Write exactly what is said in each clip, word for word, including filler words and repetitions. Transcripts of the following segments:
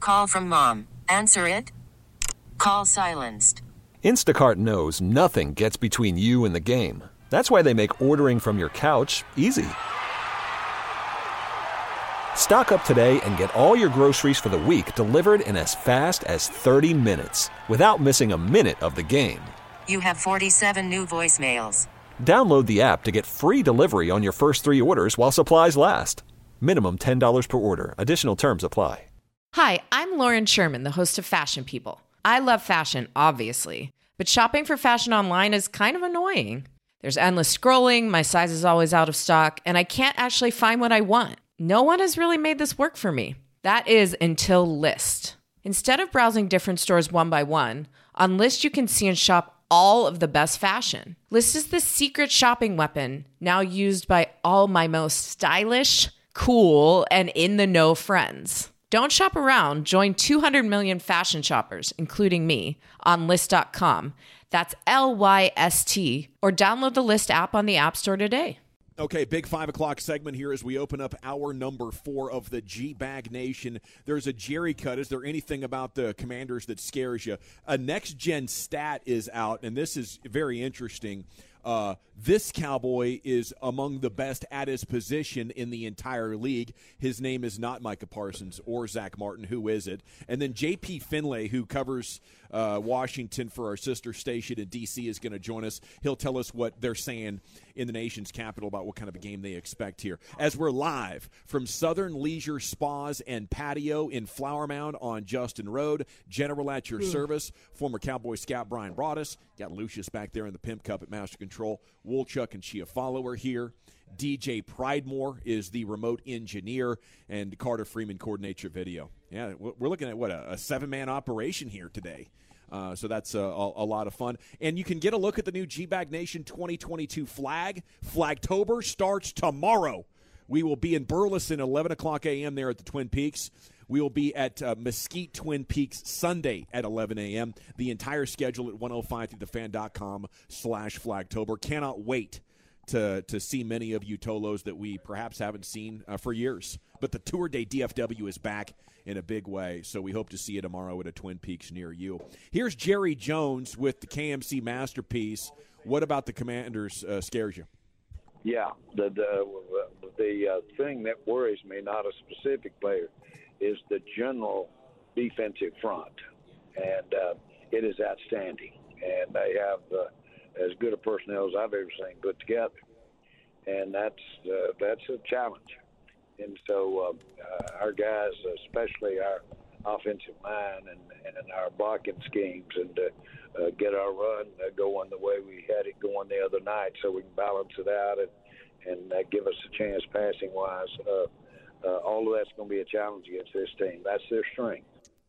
Call from mom. Answer it. Call silenced. Instacart knows nothing gets between you and the game. That's why they make ordering from your couch easy. Stock up today and get all your groceries for the week delivered in as fast as thirty minutes without missing a minute of the game. You have forty-seven new voicemails. Download the app to get free delivery on your first three orders while supplies last. Minimum ten dollars per order. Additional terms apply. Hi, I'm Lauren Sherman, the host of Fashion People. I love fashion, obviously, but shopping for fashion online is kind of annoying. There's endless scrolling, my size is always out of stock, and I can't actually find what I want. No one has really made this work for me. That is until Lyst. Instead of browsing different stores one by one, on Lyst you can see and shop all of the best fashion. Lyst is the secret shopping weapon now used by all my most stylish, cool, and in-the-know friends. Don't shop around. Join two hundred million fashion shoppers, including me, on Lyst dot com. That's L Y S T. Or download the Lyst app on the App Store today. Okay, big five o'clock segment here as we open up hour number four of the G-Bag Nation. There's a Jerry cut. Is there anything about the Commanders that scares you? A next-gen stat is out, and this is very interesting. Uh, this Cowboy is among the best at his position in the entire league. His name is not Micah Parsons or Zach Martin. Who is it? And then J P Finlay, who covers uh, Washington for our sister station in D C, is going to join us. He'll tell us what they're saying in the nation's capital about what kind of a game they expect here. As we're live from Southern Leisure Spas and Patio in Flower Mound on Justin Road, General at your service, former Cowboy scout Brian Broaddus. Got Lucius back there in the Pimp Cup at Master Control. Woolchuck and Chia Follower here. D J Pridemore is the remote engineer, and Carter Freeman coordinates your video. Yeah, we're looking at, what, a, a seven-man operation here today. Uh, so that's a, a, a lot of fun. And you can get a look at the new G-Bag Nation twenty twenty-two flag. Flagtober starts tomorrow. We will be in Burleson, eleven o'clock a.m. there at the Twin Peaks. We will be at uh, Mesquite Twin Peaks Sunday at eleven a.m. The entire schedule at one oh five through the fan dot com slash Flagtober. Cannot wait to to see many of you Tolos that we perhaps haven't seen uh, for years. But the Tour Day D F W is back in a big way, so we hope to see you tomorrow at a Twin Peaks near you. Here's Jerry Jones with the K M C Masterpiece. What about the Commanders uh, scares you? Yeah, the the, the uh, thing that worries me, not a specific player, is the general defensive front, and uh, it is outstanding. And they have uh, as good a personnel as I've ever seen put together, and that's uh, that's a challenge. And so uh, uh, our guys, especially our offensive line and, and our blocking schemes, and uh, uh, get our run uh, going the way we had it going the other night, so we can balance it out and and uh, give us a chance passing wise. Uh, Uh, all of that's going to be a challenge against this team. That's their strength.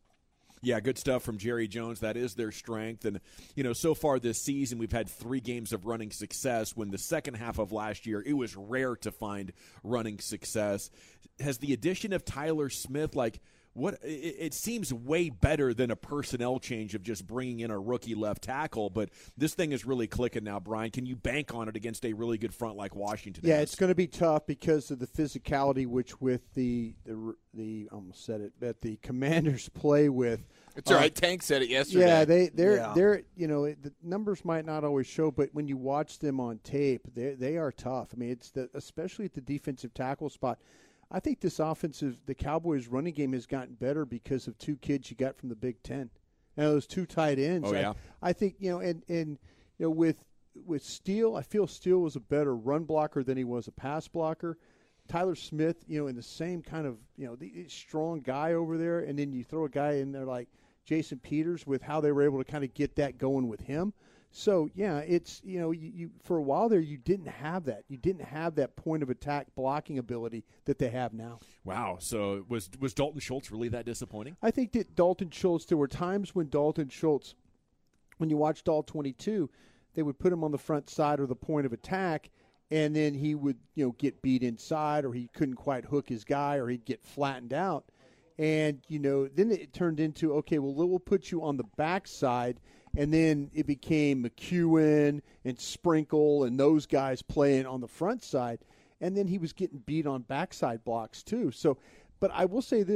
Yeah, good stuff from Jerry Jones. That is their strength. And, you know, so far this season, we've had three games of running success, when the second half of last year, it was rare to find running success. Has the addition of Tyler Smith, like, what it, it seems way better than a personnel change of just bringing in a rookie left tackle, but this thing is really clicking now, Brian. Can you bank on it against a really good front like Washington? Yeah, has? it's going to be tough because of the physicality which with the the the I almost said it, that the Commanders play with. It's all right. Uh, Tank said it yesterday. Yeah, they they're yeah. they're you know the numbers might not always show, but when you watch them on tape, they they are tough. I mean, it's the especially at the defensive tackle spot. I think this offensive, the Cowboys' running game has gotten better because of two kids you got from the Big Ten. And those two tight ends. Oh, yeah. I, I think, you know, and, and you know, with with Steele, I feel Steele was a better run blocker than he was a pass blocker. Tyler Smith, you know, in the same kind of, you know, the strong guy over there, and then you throw a guy in there like Jason Peters with how they were able to kind of get that going with him. So, yeah, it's, you know, you, you for a while there, you didn't have that. You didn't have that point of attack blocking ability that they have now. Wow. So was was Dalton Schultz really that disappointing? I think that Dalton Schultz, there were times when Dalton Schultz, when you watched all twenty-two, they would put him on the front side or the point of attack, and then he would, you know, get beat inside, or he couldn't quite hook his guy, or he'd get flattened out. And, you know, then it turned into, okay, well, we'll put you on the backside. And then it became McEwen and Sprinkle and those guys playing on the front side. And then he was getting beat on backside blocks too. So, but I will say this,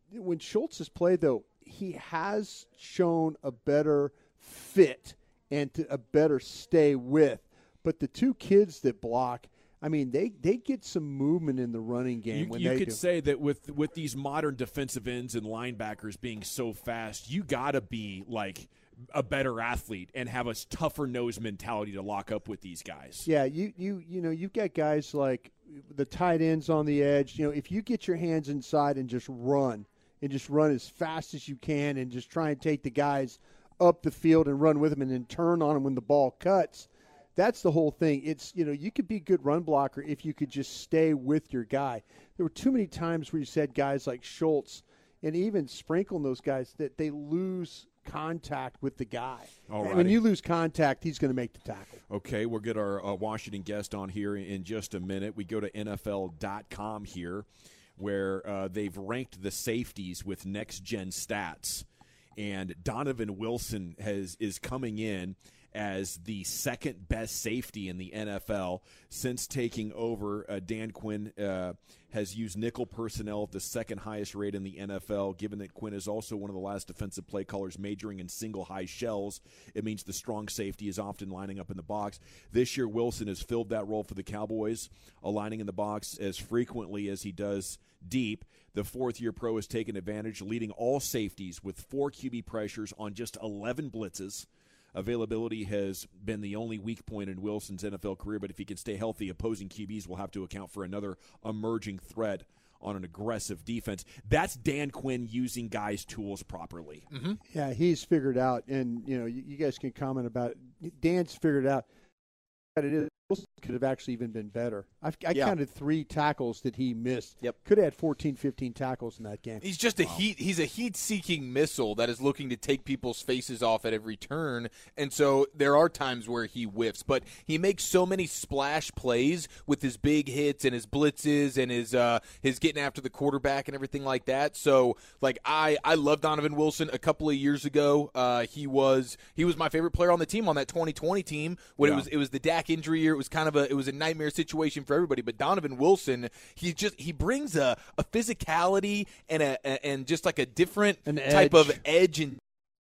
when Schultz has played, though, he has shown a better fit and to a better stay with. But the two kids that block, I mean, they, they get some movement in the running game. You, when you they could do. say that with with these modern defensive ends and linebackers being so fast, you got to be like a better athlete and have a tougher nose mentality to lock up with these guys. Yeah, you you you know, you've got guys like the tight ends on the edge. You know, if you get your hands inside and just run and just run as fast as you can and just try and take the guys up the field and run with them and then turn on them when the ball cuts. That's the whole thing. It's, you know, you could be a good run blocker if you could just stay with your guy. There were too many times where you said guys like Schultz and even Sprinkle and those guys that they lose contact with the guy. Alrighty. And when you lose contact, he's going to make the tackle. Okay, we'll get our uh, Washington guest on here in just a minute. We go to N F L dot com here, where uh, they've ranked the safeties with next-gen stats. And Donovan Wilson has is coming in as the second best safety in the N F L since taking over. Uh, Dan Quinn uh, has used nickel personnel at the second highest rate in the N F L. Given that Quinn is also one of the last defensive play callers majoring in single high shells, it means the strong safety is often lining up in the box. This year, Wilson has filled that role for the Cowboys, aligning in the box as frequently as he does deep. The fourth-year pro has taken advantage, leading all safeties with four Q B pressures on just eleven blitzes. Availability has been the only weak point in Wilson's N F L career, but if he can stay healthy, opposing Q Bs will have to account for another emerging threat on an aggressive defense. That's Dan Quinn using guys' tools properly. Mm-hmm. Yeah, he's figured out, and you know, you, you guys can comment about it. Dan's figured out that it is. Wilson could have actually even been better. I've, I yeah. counted three tackles that he missed. Yep. Could have had fourteen, fifteen tackles in that game. He's just a wow. heat. He's a heat-seeking missile that is looking to take people's faces off at every turn. And so there are times where he whiffs, but he makes so many splash plays with his big hits and his blitzes and his uh, his getting after the quarterback and everything like that. So like I I love Donovan Wilson. A couple of years ago, uh, he was he was my favorite player on the team on that twenty twenty team when yeah. it was it was the Dak injury year. It was kind of a it was a nightmare situation for everybody, but Donovan Wilson, he just he brings a, a physicality and a, a and just like a different An type edge. of edge and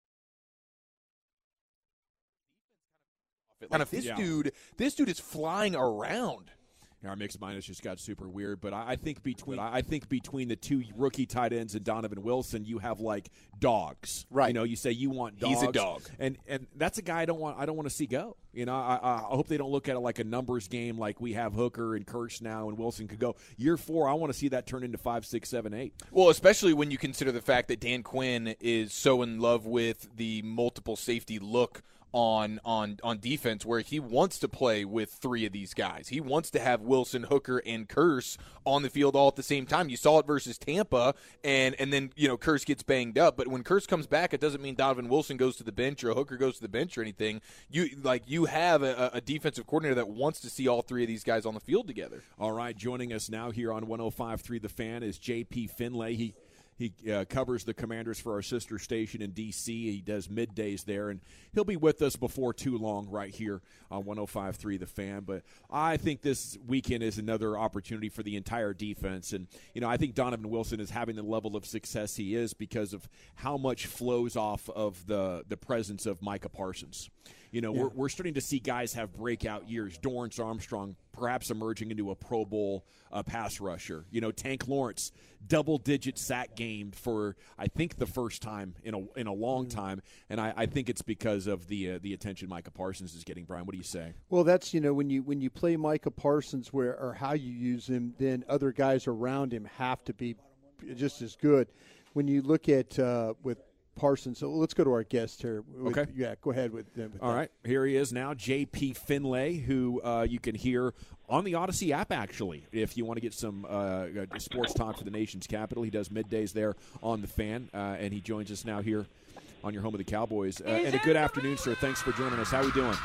like kind of this yeah. dude this dude is flying around. Our mixed minus just got super weird, but I, I think between I think between the two rookie tight ends and Donovan Wilson, you have like dogs, right? You know, you say you want dogs. He's a dog, and and that's a guy I don't want. I don't want to see go. You know, I, I hope they don't look at it like a numbers game, like we have Hooker and Kirsch now, and Wilson could go year four. I want to see that turn into five, six, seven, eight. Well, especially when you consider the fact that Dan Quinn is so in love with the multiple safety look on on on defense, where he wants to play with three of these guys. He wants to have Wilson, Hooker, and Kearse on the field all at the same time. You saw it versus Tampa, and and then you know Kearse gets banged up. But when Kearse comes back, it doesn't mean Donovan Wilson goes to the bench or Hooker goes to the bench or anything. You like you have a, a defensive coordinator that wants to see all three of these guys on the field together. All right, joining us now here on one oh five point three The Fan is J P Finlay. He He uh, covers the Commanders for our sister station in D C He does middays there, and he'll be with us before too long right here on one oh five point three The Fan. But I think this weekend is another opportunity for the entire defense. And, you know, I think Donovan Wilson is having the level of success he is because of how much flows off of the, the presence of Micah Parsons. You know, yeah. we're, we're starting to see guys have breakout years. Dorrance Armstrong perhaps emerging into a Pro Bowl uh, pass rusher. You know, Tank Lawrence, double-digit sack game for, I think, the first time in a in a long time. And I, I think it's because of the uh, the attention Micah Parsons is getting. Brian, what do you say? Well, that's, you know, when you when you play Micah Parsons where or how you use him, then other guys around him have to be just as good. When you look at uh, with Parsons. So let's go to our guest here. With, okay. Yeah, go ahead with, uh, with All that. right. Here he is now, J P Finlay, who uh, you can hear on the Odyssey app, actually, if you want to get some uh, sports talk for the nation's capital. He does middays there on The Fan, uh, and he joins us now here on your home of the Cowboys. Uh, and a good afternoon, sir. Thanks for joining us. How are we doing?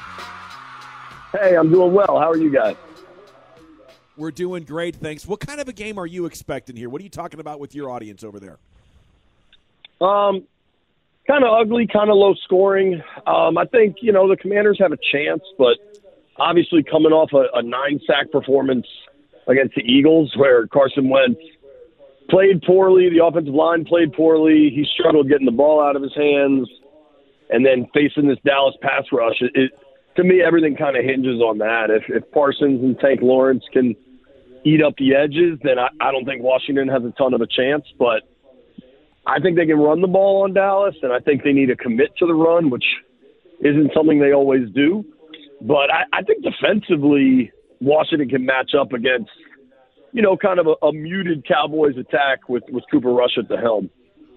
Hey, I'm doing well. How are you guys? We're doing great, thanks. What kind of a game are you expecting here? What are you talking about with your audience over there? Um, kind of ugly, kind of low scoring. Um, I think, you know, the Commanders have a chance, but obviously coming off a, a nine-sack performance against the Eagles where Carson Wentz played poorly. The offensive line played poorly. He struggled getting the ball out of his hands. And then facing this Dallas pass rush, it, it to me, everything kind of hinges on that. If, if Parsons and Tank Lawrence can eat up the edges, then I, I don't think Washington has a ton of a chance. But I think they can run the ball on Dallas, and I think they need to commit to the run, which isn't something they always do. But I, I think defensively, Washington can match up against, you know, kind of a, a muted Cowboys attack with, with Cooper Rush at the helm.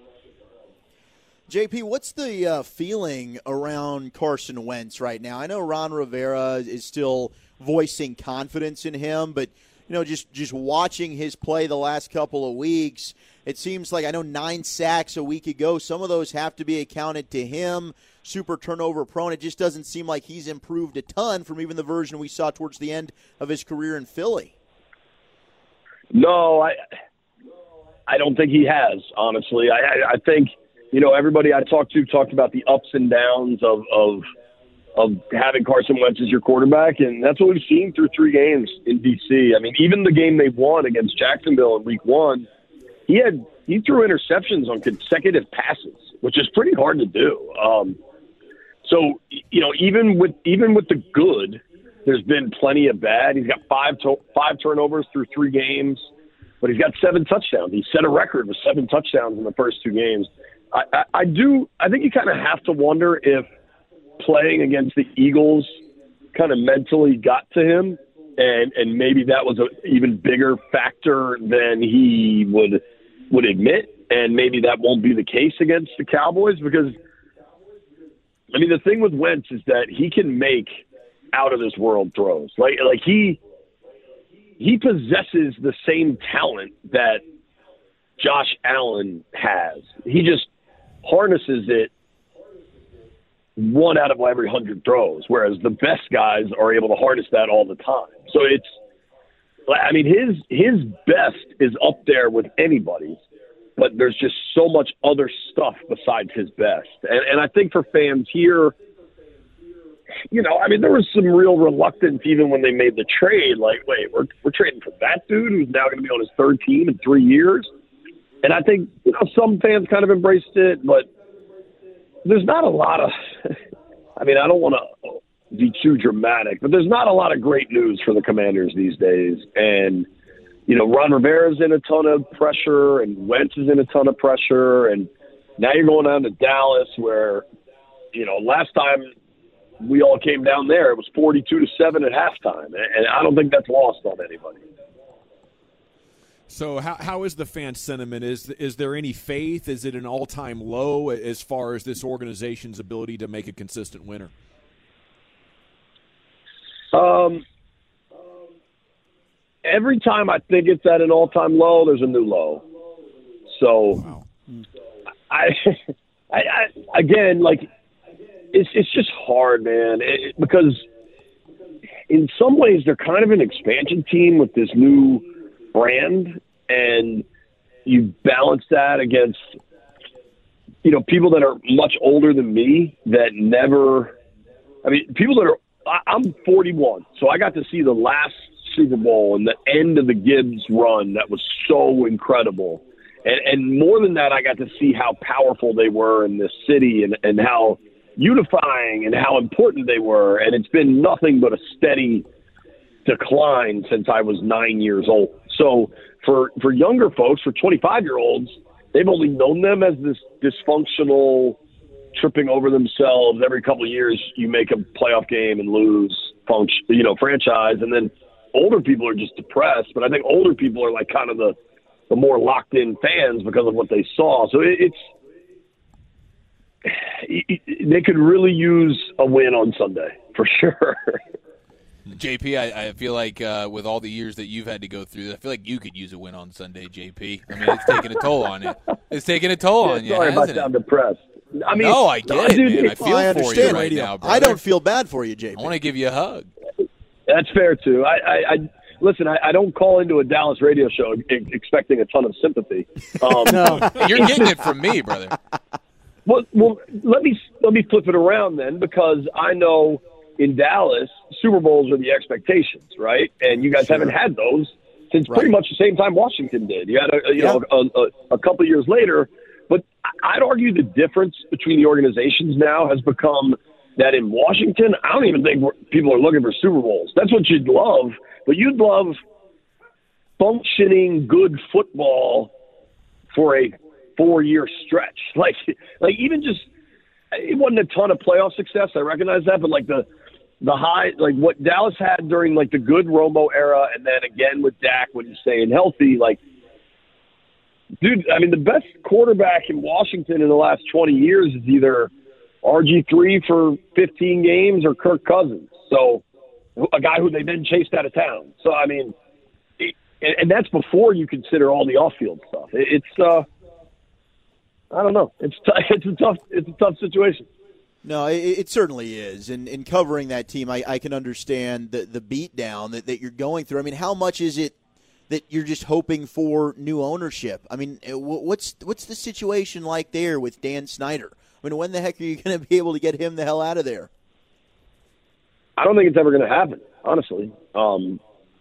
J P, what's the uh, feeling around Carson Wentz right now? I know Ron Rivera is still voicing confidence in him, but you know, just just watching his play the last couple of weeks, it seems like I know nine sacks a week ago. Some of those have to be accounted to him. Super turnover prone. It just doesn't seem like he's improved a ton from even the version we saw towards the end of his career in Philly. No, I I don't think he has, honestly. I, I, I think, you know, everybody I talked to talked about the ups and downs of, of of having Carson Wentz as your quarterback, and that's what we've seen through three games in D C. I mean, even the game they won against Jacksonville in week one, he had he threw interceptions on consecutive passes, which is pretty hard to do. Um, so, you know, even with even with the good, there's been plenty of bad. He's got five to, five turnovers through three games, but he's got seven touchdowns. He set a record with seven touchdowns in the first two games. I, I, I do. I think you kind of have to wonder if playing against the Eagles kind of mentally got to him, and and maybe that was an even bigger factor than he would would admit, and maybe that won't be the case against the Cowboys because, I mean, the thing with Wentz is that he can make out of this world throws. Like like he he possesses the same talent that Josh Allen has. He just harnesses it one out of every hundred throws, whereas the best guys are able to harness that all the time. So it's, I mean, his his best is up there with anybody's, but there's just so much other stuff besides his best. And, and I think for fans here, you know, I mean, there was some real reluctance even when they made the trade. Like, wait, we're we're trading for that dude who's now going to be on his third team in three years. And I think, you know, some fans kind of embraced it, but there's not a lot of, I mean, I don't want to be too dramatic, but there's not a lot of great news for the Commanders these days. And, you know, Ron Rivera's in a ton of pressure and Wentz is in a ton of pressure. And now you're going down to Dallas where, you know, last time we all came down there, it was forty-two to seven at halftime. And I don't think that's lost on anybody. So how how is the fan sentiment? Is is there any faith? Is it an all-time low as far as this organization's ability to make a consistent winner? Um, every time I think it's at an all-time low, there's a new low. So, wow. I, I, I again, like it's it's just hard, man, it, because in some ways they're kind of an expansion team with this new brand, and you balance that against, you know, people that are much older than me that never, I mean, people that are, I, I'm forty-one, so I got to see the last Super Bowl and the end of the Gibbs run that was so incredible. And, and more than that, I got to see how powerful they were in this city and, and how unifying and how important they were. And it's been nothing but a steady decline since I was nine years old. So for, for younger folks, for twenty-five-year-olds, they've only known them as this dysfunctional, tripping over themselves. Every couple of years you make a playoff game and lose function, you know, franchise. And then older people are just depressed. But I think older people are like kind of the, the more locked in fans because of what they saw. So it, it's, they could really use a win on Sunday for sure. J P, I, I feel like uh, with all the years that you've had to go through, I feel like you could use a win on Sunday, J P. I mean, it's taking a toll on you. It's taking a toll yeah, on you, sorry hasn't about it? I'm depressed. I mean, no, I get no, it, dude, man. I feel well, I for you right radio. now, brother. I don't feel bad for you, J P. I want to give you a hug. That's fair, too. I, I, I Listen, I, I don't call into a Dallas radio show e- expecting a ton of sympathy. Um, No. You're getting it from me, brother. Well, well, let me let me flip it around then, because I know in Dallas, Super Bowls are the expectations, right? And you guys Sure. haven't had those since Right. pretty much the same time Washington did. You had a, you Yeah. know a, a, a couple years later, but I'd argue the difference between the organizations now has become that in Washington, I don't even think people are looking for Super Bowls. That's what you'd love, but you'd love functioning good football for a four-year stretch. Like, like even just it wasn't a ton of playoff success. I recognize that, but like the the high, like what Dallas had during like the good Romo era, and then again with Dak when he's staying healthy, like. Dude, I mean, the best quarterback in Washington in the last twenty years is either R G three for fifteen games or Kirk Cousins. So a guy who they then chased out of town. So, I mean, it, and that's before you consider all the off-field stuff. It, it's, uh, I don't know. It's t- it's a tough it's a tough situation. No, it, it certainly is. And in covering that team, I, I can understand the, the beatdown that, that you're going through. I mean, how much is it that you're just hoping for new ownership? I mean, what's what's the situation like there with Dan Snyder? I mean, when the heck are you going to be able to get him the hell out of there? I don't think it's ever going to happen, honestly. Um,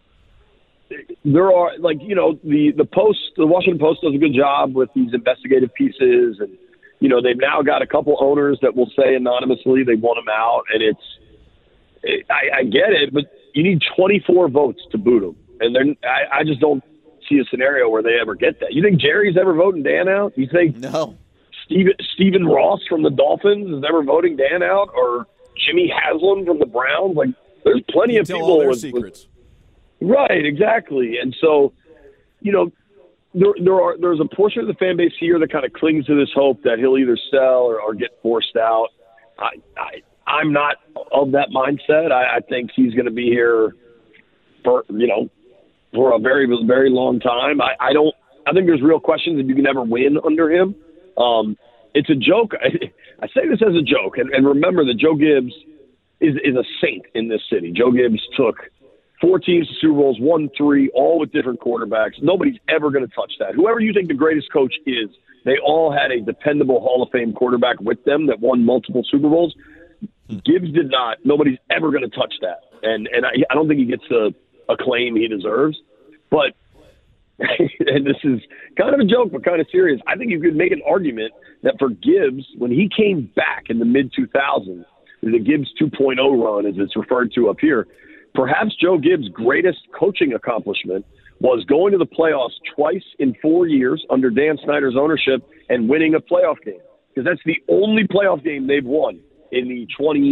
there are, like, you know, the, the Post, the Washington Post does a good job with these investigative pieces. And, you know, they've now got a couple owners that will say anonymously they want him out. And it's, it, I, I get it, but you need twenty-four votes to boot him. And then I, I just don't see a scenario where they ever get that. You think Jerry's ever voting Dan out? You think no. Steven, Steven Ross from the Dolphins is ever voting Dan out, or Jimmy Haslam from the Browns? Like, there's plenty you of tell people all their with, secrets. With, right, exactly. And so, you know, there there are there's a portion of the fan base here that kind of clings to this hope that he'll either sell or, or get forced out. I, I I'm not of that mindset. I, I think he's going to be here for you know. for a very, very long time. I, I don't – I think there's real questions if you can ever win under him. Um, it's a joke. I, I say this as a joke, and, and remember that Joe Gibbs is, is a saint in this city. Joe Gibbs took four teams to Super Bowls, won three, all with different quarterbacks. Nobody's ever going to touch that. Whoever you think the greatest coach is, they all had a dependable Hall of Fame quarterback with them that won multiple Super Bowls. Gibbs did not. Nobody's ever going to touch that. And, and I, I don't think he gets the – a claim he deserves. But, and this is kind of a joke, but kind of serious, I think you could make an argument that for Gibbs, when he came back in the mid two thousands, the Gibbs two point oh run, as it's referred to up here, perhaps Joe Gibbs' greatest coaching accomplishment was going to the playoffs twice in four years under Dan Snyder's ownership and winning a playoff game. Because that's the only playoff game they've won in the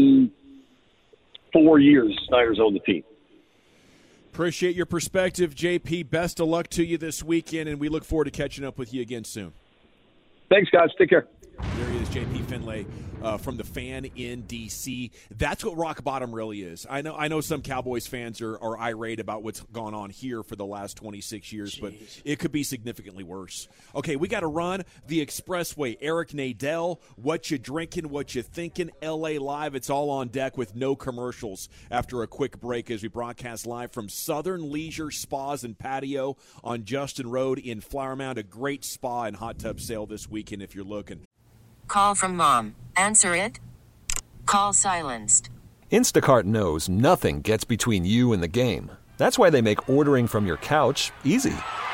twenty-four years Snyder's owned the team. Appreciate your perspective, J P. Best of luck to you this weekend, and we look forward to catching up with you again soon. Thanks, guys. Take care. There he is, J P Finlay uh, from the Fan in D C. That's what rock bottom really is. I know I know some Cowboys fans are, are irate about what's gone on here for the last twenty-six years, Jeez. But it could be significantly worse. Okay, we got to run the Expressway. Eric Nadel, what you drinking, what you thinking, L A Live. It's all on deck with no commercials after a quick break as we broadcast live from Southern Leisure Spas and Patio on Justin Road in Flower Mound. A great spa and hot tub sale this weekend if you're looking. Call from mom. Answer it. Call silenced. Instacart knows nothing gets between you and the game. That's why they make ordering from your couch easy.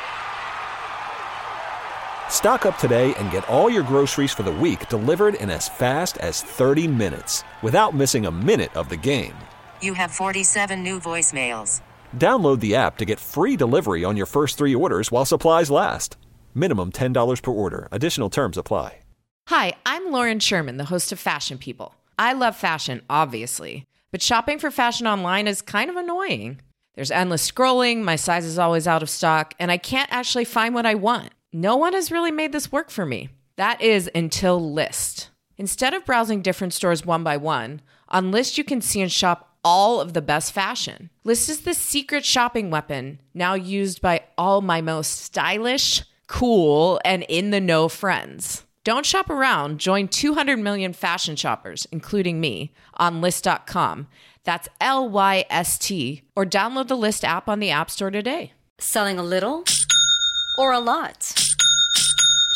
Stock up today and get all your groceries for the week delivered in as fast as thirty minutes without missing a minute of the game. You have forty-seven new voicemails. Download the app to get free delivery on your first three orders while supplies last. Minimum ten dollars per order. Additional terms apply. Hi, I'm Lauren Sherman, the host of Fashion People. I love fashion, obviously, but shopping for fashion online is kind of annoying. There's endless scrolling, my size is always out of stock, and I can't actually find what I want. No one has really made this work for me. That is until Lyst. Instead of browsing different stores one by one, on Lyst you can see and shop all of the best fashion. Lyst is the secret shopping weapon now used by all my most stylish, cool, and in-the-know friends. Don't shop around. Join two hundred million fashion shoppers, including me, on Lyst dot com. That's L Y S T. Or download the Lyst app on the App Store today. Selling a little or a lot?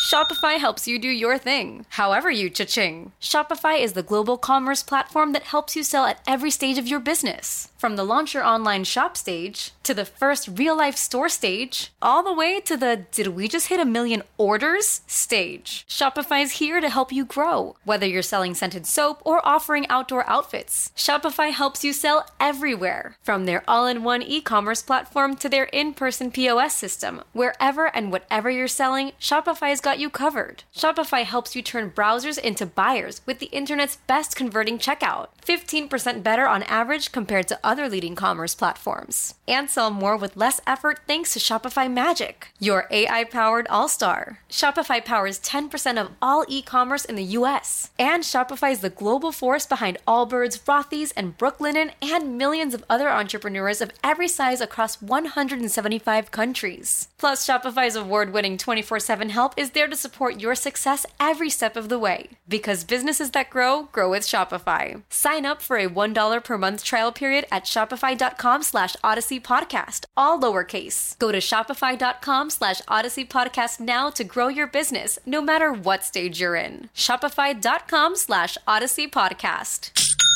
Shopify helps you do your thing, however you cha-ching. Shopify is the global commerce platform that helps you sell at every stage of your business. From the launch your online shop stage, to the first real-life store stage, all the way to the did we just hit a million orders stage. Shopify's here to help you grow. Whether you're selling scented soap or offering outdoor outfits, Shopify helps you sell everywhere. From their all-in-one e-commerce platform to their in-person P O S system, wherever and whatever you're selling, Shopify's got you covered. Shopify helps you turn browsers into buyers with the internet's best converting checkout. fifteen percent better on average compared to other leading commerce platforms. And sell more with less effort thanks to Shopify Magic, your A I-powered all-star. Shopify powers ten percent of all e-commerce in the U S. And Shopify is the global force behind Allbirds, Rothy's, and Brooklinen, and millions of other entrepreneurs of every size across one hundred seventy-five countries. Plus, Shopify's award-winning twenty-four seven help is there to support your success every step of the way. Because businesses that grow, grow with Shopify. Sign up for a one dollar per month trial period at shopify.com slash Odyssey Podcast, all lowercase. Go to shopify.com slash Odyssey Podcast now to grow your business, no matter what stage you're in. Shopify.com slash Odyssey Podcast.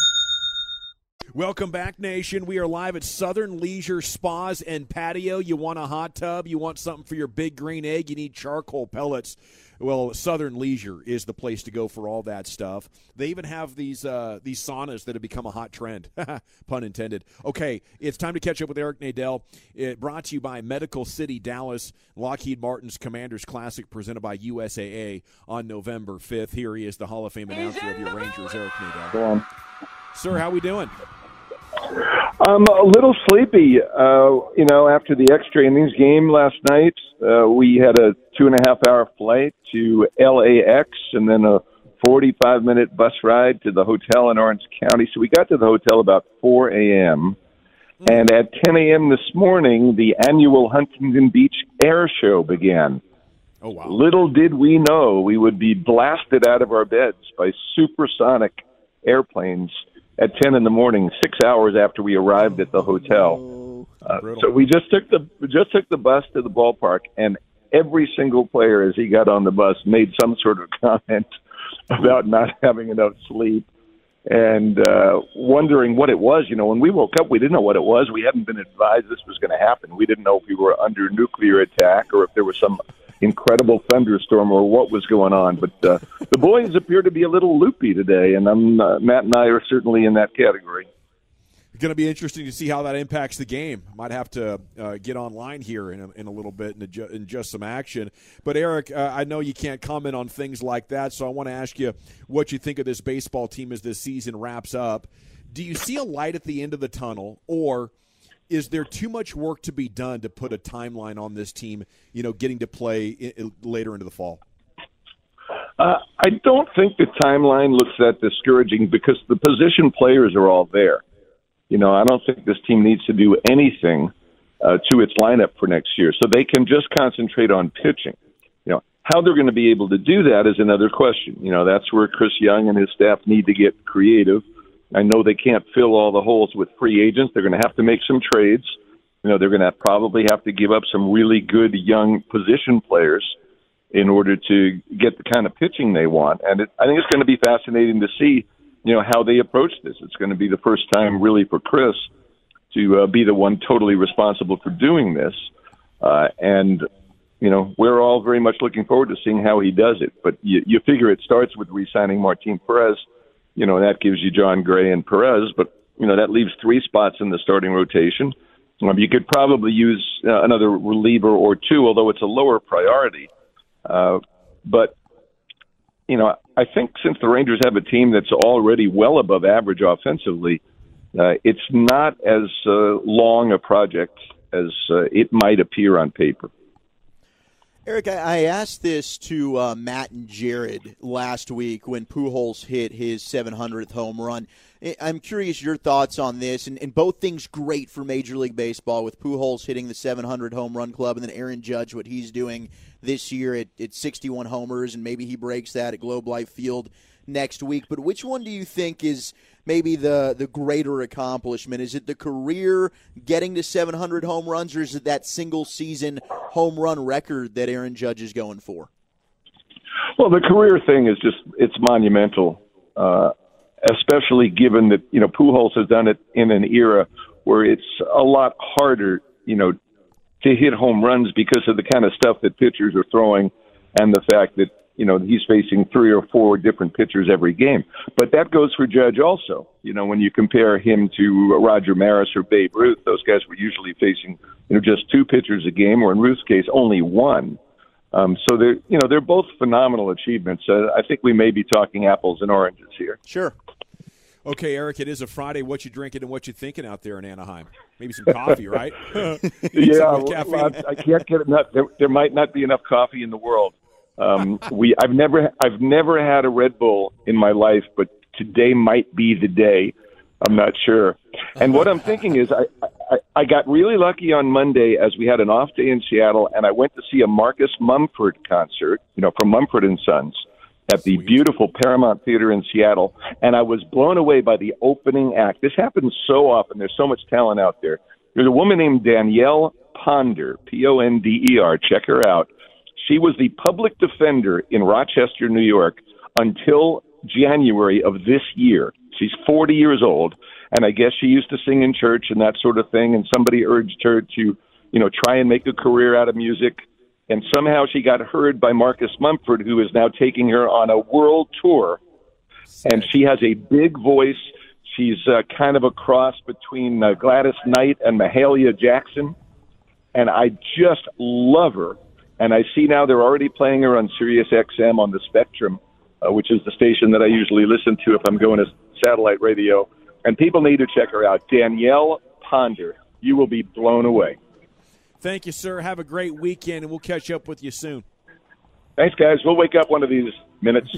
Welcome back, Nation. We are live at Southern Leisure Spas and Patio. You want a hot tub? You want something for your big green egg? You need charcoal pellets. Well, Southern Leisure is the place to go for all that stuff. They even have these uh, these saunas that have become a hot trend. Pun intended. Okay, it's time to catch up with Eric Nadel. It brought to you by Medical City Dallas, Lockheed Martin's Commanders Classic presented by U S A A on November fifth. Here he is, the Hall of Fame announcer of your Rangers, Eric Nadel. Go on. Sir, how we doing? I'm a little sleepy. Uh, you know, after the extra innings game last night, uh, we had a two and a half hour flight to L A X and then a forty-five minute bus ride to the hotel in Orange County. So we got to the hotel about four a.m. And at ten a.m. this morning, the annual Huntington Beach Air Show began. Oh, wow. Little did we know we would be blasted out of our beds by supersonic airplanes at ten in the morning, six hours after we arrived at the hotel. Uh, so we just took the we just took the bus to the ballpark, and every single player, as he got on the bus, made some sort of comment about not having enough sleep and uh, wondering what it was. You know, when we woke up, we didn't know what it was. We hadn't been advised this was going to happen. We didn't know if we were under nuclear attack or if there was some incredible thunderstorm or what was going on. But uh, the boys appear to be a little loopy today, and I'm, uh, Matt and I are certainly in that category. It's going to be interesting to see how that impacts the game. Might have to uh, get online here in a, in a little bit and adjust, adjust some action. But, Eric, uh, I know you can't comment on things like that, so I want to ask you what you think of this baseball team as this season wraps up. Do you see a light at the end of the tunnel, or is there too much work to be done to put a timeline on this team, you know, getting to play in, in, later into the fall? Uh, I don't think the timeline looks that discouraging because the position players are all there. You know, I don't think this team needs to do anything uh, to its lineup for next year, so they can just concentrate on pitching. You know, how they're going to be able to do that is another question. You know, that's where Chris Young and his staff need to get creative. I know they can't fill all the holes with free agents. They're going to have to make some trades. You know, they're going to probably have to give up some really good young position players in order to get the kind of pitching they want. And it, I think it's going to be fascinating to see, you know, how they approach this. It's going to be the first time really for Chris to uh, be the one totally responsible for doing this. Uh, and, you know, we're all very much looking forward to seeing how he does it. But you, you figure it starts with re-signing Martin Perez. You know, that gives you John Gray and Perez, but, you know, that leaves three spots in the starting rotation. Um, you could probably use uh, another reliever or two, although it's a lower priority. Uh, but, you know, I think since the Rangers have a team that's already well above average offensively, uh, it's not as uh, long a project as uh, it might appear on paper. Eric, I asked this to uh, Matt and Jared last week when Pujols hit his seven hundredth home run. I'm curious your thoughts on this, and, and both things great for Major League Baseball, with Pujols hitting the seven hundred home run club, and then Aaron Judge, what he's doing this year at, at sixty-one homers, and maybe he breaks that at Globe Life Field next week. But which one do you think is maybe the, the greater accomplishment? Is it the career getting to seven hundred home runs, or is it that single-season home run record that Aaron Judge is going for? Well, the career thing is just, it's monumental, uh, especially given that, you know, Pujols has done it in an era where it's a lot harder, you know, to hit home runs because of the kind of stuff that pitchers are throwing and the fact that, you know, he's facing three or four different pitchers every game. But that goes for Judge also. You know, when you compare him to Roger Maris or Babe Ruth, those guys were usually facing, you know, just two pitchers a game, or in Ruth's case, only one. Um, so they're, you know, they're both phenomenal achievements. Uh, I think we may be talking apples and oranges here. Sure. Okay, Eric, it is a Friday. What you drinking and what you thinking out there in Anaheim? Maybe some coffee, right? Yeah, well, I can't get enough. There, there might not be enough coffee in the world. Um, we, I've never, I've never had a Red Bull in my life, but today might be the day. I'm not sure. And what I'm thinking is, I, I, I got really lucky on Monday as we had an off day in Seattle, and I went to see a Marcus Mumford concert, you know, from Mumford and Sons, at the beautiful Paramount Theater in Seattle, and I was blown away by the opening act. This happens so often. There's so much talent out there. There's a woman named Danielle Ponder, P O N D E R. Check her out. She was the public defender in Rochester, New York, until January of this year. She's forty years old, and I guess she used to sing in church and that sort of thing, and somebody urged her to, you know, try and make a career out of music. And somehow she got heard by Marcus Mumford, who is now taking her on a world tour. And she has a big voice. She's uh, kind of a cross between uh, Gladys Knight and Mahalia Jackson. And I just love her. And I see now they're already playing her on Sirius X M on the Spectrum, uh, which is the station that I usually listen to if I'm going to satellite radio. And people need to check her out. Danielle Ponder. You will be blown away. Thank you, sir. Have a great weekend, and we'll catch up with you soon. Thanks, guys. We'll wake up one of these minutes.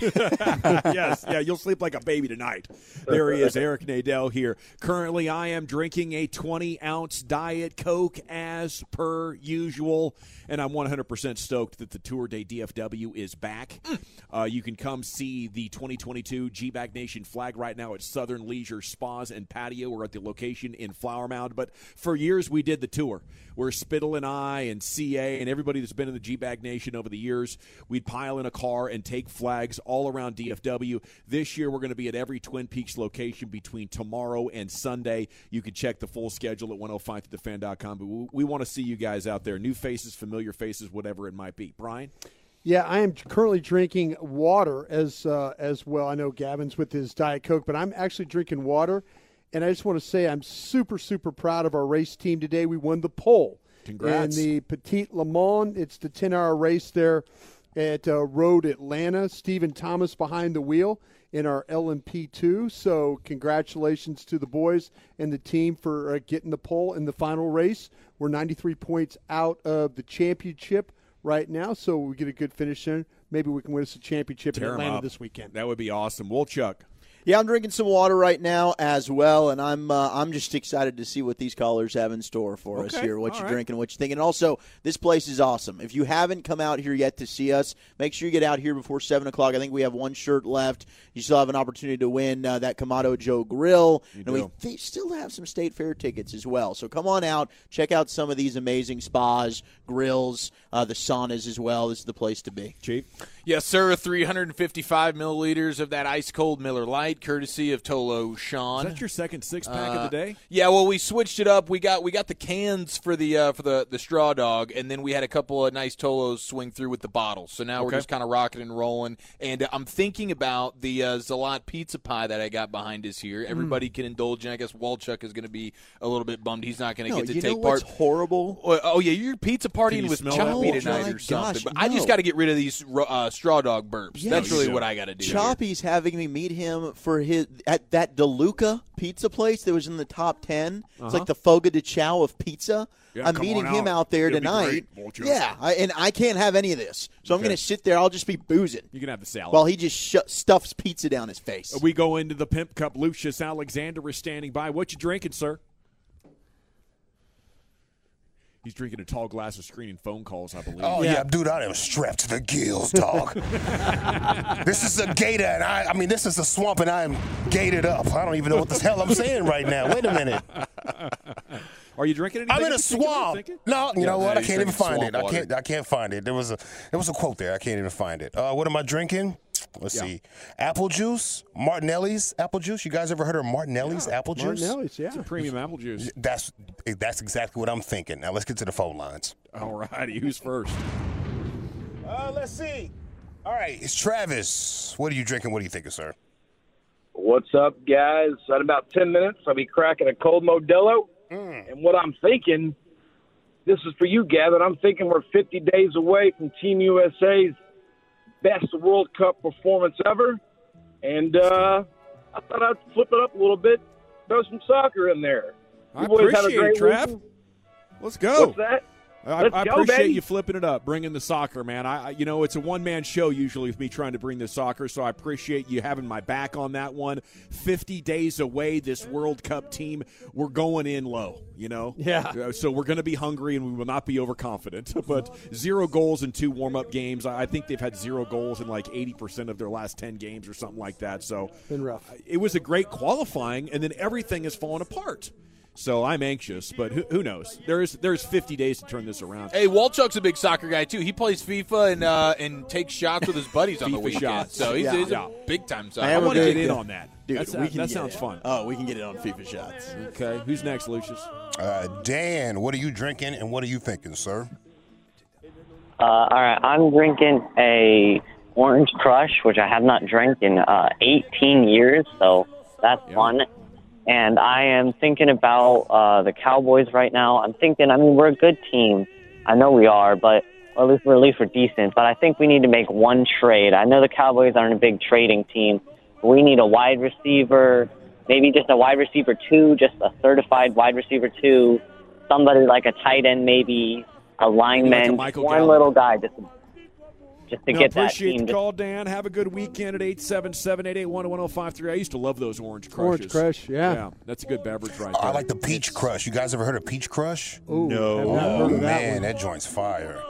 Yes, yeah, you'll sleep like a baby tonight. There he is, Eric Nadel here. Currently, I am drinking a twenty-ounce Diet Coke as per usual, and I'm one hundred percent stoked that the Tour de D F W is back. Uh, you can come see the twenty twenty-two G-Bag Nation flag right now at Southern Leisure Spas and Patio. We're at the location in Flower Mound, but for years we did the tour where Spittle and I and C A and everybody that's been in the G-Bag Nation over the years, we'd pile in a car and take flags all around D F W. This year we're going to be at every Twin Peaks location between tomorrow and Sunday. You can check the full schedule at one oh five to the fan dot com, but we, we want to see you guys out there. New faces, familiar faces, whatever it might be. Brian? Yeah, I am currently drinking water as uh, as well. I know Gavin's with his Diet Coke, but I'm actually drinking water. And I just want to say I'm super, super proud of our race team today. We won the pole. Congrats. And the Petite Le Mans, it's the ten-hour race there at uh, Road Atlanta. Stephen Thomas behind the wheel in our L M P two. So congratulations to the boys and the team for uh, getting the pole in the final race. We're ninety-three points out of the championship right now, so we get a good finish in. Maybe we can win us a championship Tear in Atlanta up. this weekend. That would be awesome. Wolchuk. Yeah, I'm drinking some water right now as well, and I'm uh, I'm just excited to see what these callers have in store for Okay, us here, what all you're right. drinking, what you're thinking. And also, this place is awesome. If you haven't come out here yet to see us, make sure you get out here before seven o'clock. I think we have one shirt left. You still have an opportunity to win uh, that Kamado Joe Grill. You and we do. th- still have some State Fair tickets as well. So come on out, check out some of these amazing spas, grills, uh, the saunas as well. This is the place to be. Chief? Yes, sir. three hundred fifty-five milliliters of that ice-cold Miller Lite, courtesy of Tolo Sean. Is that your second six-pack Uh, of the day? Yeah, well, we switched it up. We got we got the cans for the uh, for the, the straw dog, and then we had a couple of nice Tolos swing through with the bottles. So now we're Okay. just kind of rocking and rolling. And uh, I'm thinking about the uh, Zalat pizza pie that I got behind us here. Everybody Mm. can indulge in. I guess Walchuk is going to be a little bit bummed. He's not going to No, get to you take know part. what's horrible? Oh, oh, yeah, you're pizza Can partying you with smell Choppy that, tonight Walchuk? or something. Gosh, but I just no. got to get rid of these uh, straw dog burps. Yeah, That's you really do. what I got to do. here. Choppy's having me meet him for his at that DeLuca pizza place that was in the top ten. It's Uh-huh. like the Foga de Chao of pizza. Yeah, I'm come meeting on him out. out there It'll be tonight. great, won't you? Yeah, I, and I can't have any of this, so I'm Okay. going to sit there. I'll just be boozing You can have the salad. while he just sh- stuffs pizza down his face. we go into the Pimp Cup. Lucius Alexander is standing by. What you drinking, sir? He's drinking a tall glass of screening phone calls, I believe. Oh, yeah. dude, I am strapped to the gills, dog. This is a gator, and I, I mean, this is a swamp, and I am gated up. I don't even know what the hell I'm saying right now. Wait a minute. Are you drinking anything? I'm in a particular, swamp. thinking? No, you Yeah, know what? yeah, I he's can't even drinking find it. swamp I can't. I can't find it. There was a there was a quote there. I can't even find it. Uh, what am I drinking? Let's Yeah. see. Apple juice. Martinelli's apple juice. You guys ever heard of Martinelli's apple juice? Martinelli's, yeah. It's a premium apple juice. That's that's exactly what I'm thinking. Now let's get to the phone lines. All righty. Who's first? Uh, let's see. All right, it's Travis. What are you drinking? What are you thinking, sir? What's up, guys? In about ten minutes, I'll be cracking a cold Modelo. Mm. And what I'm thinking, this is for you, Gavin. I'm thinking we're fifty days away from Team U S A's best World Cup performance ever. And uh, I thought I'd flip it up a little bit, throw some soccer in there. I You boys have a appreciate great it, Trav. weekend. Let's go. What's that? I, Let's I go, appreciate baby. you flipping it up, bringing the soccer, man. I, I you know, it's a one-man show usually with me trying to bring the soccer, so I appreciate you having my back on that one. fifty days away, this World Cup team, we're going in low, you know? Yeah. Uh, So we're going to be hungry, and we will not be overconfident. But zero goals in two warm-up games. I I think they've had zero goals in like eighty percent of their last ten games or something like that. So Been rough. it was a great qualifying, and then everything has fallen apart. So I'm anxious, but who, who knows? There's there's fifty days to turn this around. Hey, Walchuk's a big soccer guy too. He plays FIFA and uh, and takes shots with his buddies on the FIFA weekend. shots. So he's, Yeah. he's Yeah. a big time I soccer. I have a want to big- get in on that. Dude, That's, we can that get sounds it. fun. Oh, we can get it on FIFA shots. Okay, who's next, Lucius? Uh, Dan, what are you drinking and what are you thinking, sir? Uh, all right, I'm drinking a Orange Crush, which I have not drank in uh, eighteen years, so that's Yeah. fun. And I am thinking about uh, the Cowboys right now. I'm thinking, I mean, we're a good team. I know we are, but or at least we're at least we're decent. But I think we need to make one trade. I know the Cowboys aren't a big trading team. But we need a wide receiver, maybe just a wide receiver two, just a certified wide receiver two, somebody like a tight end, maybe a lineman, Michael one Gallup. little guy, just to, just to No, get that appreciate team. the Just, call, Dan. Have a good weekend at eight seven seven, eight eight one, one oh five three. I used to love those Orange Crushes. Orange Crush, yeah. Yeah, that's a good beverage right I there. like the Peach Crush. You guys ever heard of Peach Crush? Ooh, No. have not Oh, heard of that man, one. that joint's fire.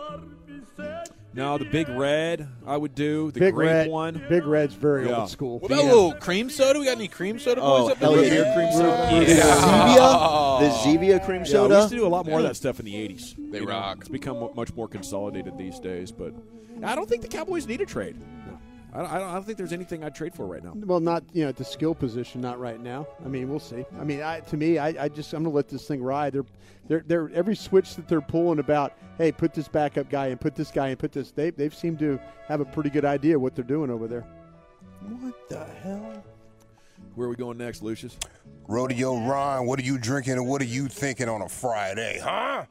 No, the Big Red I would do. The Big grape Red, one. Big Red's very Yeah. old school. What about a little cream soda? We got any cream soda Oh, boys up hell there? yeah. Cream soda. The Yeah. Zevia, the Zevia cream Yeah, we soda. used to do a lot more of that stuff in the eighties. They You know, rock. It's become mu- much more consolidated these days, but I don't think the Cowboys need a trade. I don't, I don't, I don't think there's anything I'd trade for right now. Well, not you know at the skill position, not right now. I mean, we'll see. I mean, I, to me, I, I just I'm gonna let this thing ride. They're, they're, they're every switch that they're pulling about. Hey, put this backup guy and put this guy and put this. They they've seemed to have a pretty good idea what they're doing over there. What the hell? Where are we going next, Lucius? Rodeo Ron, what are you drinking and what are you thinking on a Friday, huh?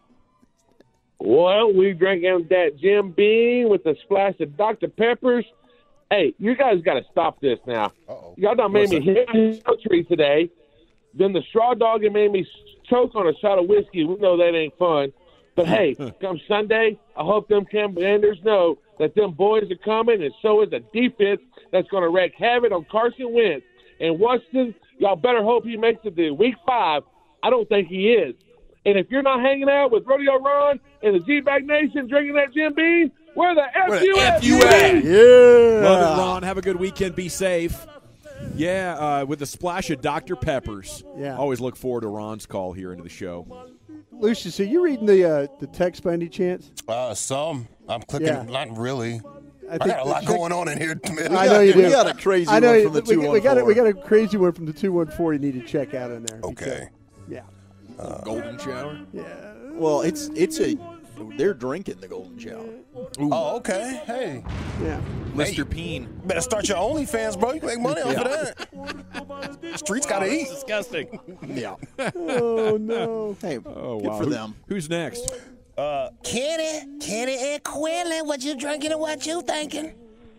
Well, we drinking that Jim Beam with a splash of Doctor Peppers. Hey, you guys got to stop this now. Uh-oh. Y'all done made What's me hit a tree today. Then the straw dog and made me choke on a shot of whiskey. We know that ain't fun. But, hey, come Sunday, I hope them Commanders know that them boys are coming, and so is a defense that's going to wreak havoc on Carson Wentz. And Washington, y'all better hope he makes it to week five. I don't think he is. And if you're not hanging out with Rodeo Ron and the G-Bag Nation drinking that Jim Beam, where the F you at? F you at? Yeah. Love it, Ron. Have a good weekend. Be safe. Yeah, uh, with a splash of Doctor Peppers. Yeah. Always look forward to Ron's call here into the show. Lucius, are you reading the uh, the text by any chance? Uh, some. I'm clicking, Yeah. not really. I, think got a lot check- going on in here, man. I know you do. We got a crazy I know one you- from the we, two we, one got a, four. we got a crazy one from the two one four. You need to check out in there. Okay. Yeah. Golden shower. Yeah. Well, it's it's a they're drinking the golden shower. Oh, okay. Hey, Yeah. Mister Peen. better start your OnlyFans, bro. You can make money off of that. Streets got to eat. Disgusting. Yeah. Oh no. Hey, Oh, good wow. for Who- them. Who's next? Uh, Kenny, Kenny and Quinlan, what you drinking and what you thinking?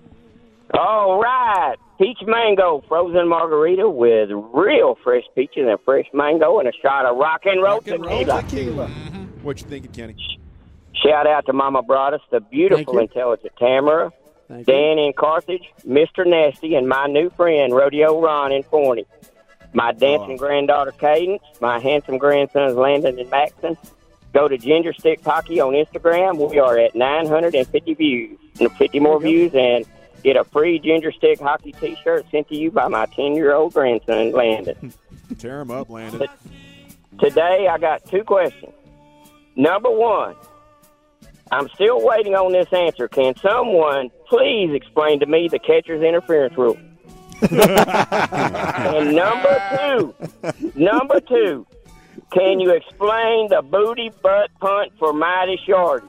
all right, peach mango frozen margarita with real fresh peaches and fresh mango and a shot of rock and roll Rock and roll tequila. tequila. What you thinking, Kenny? Shout out to Mama brought us the beautiful, you. intelligent Tamara, Thank you. Dan in Carthage, Mister Nasty, and my new friend, Rodeo Ron in Forney. My dancing granddaughter, Cadence. My handsome grandsons, Landon and Maxon. Go to Ginger Stick Hockey on Instagram. We are at nine hundred fifty views. fifty more views, and get a free Ginger Stick Hockey T-shirt sent to you by my ten-year-old grandson, Landon. Tear him up, Landon. Today, I got two questions. Number one, I'm still waiting on this answer. Can someone please explain to me the catcher's interference rule? And number two, number two, can you explain the booty butt punt for Mighty Shorty?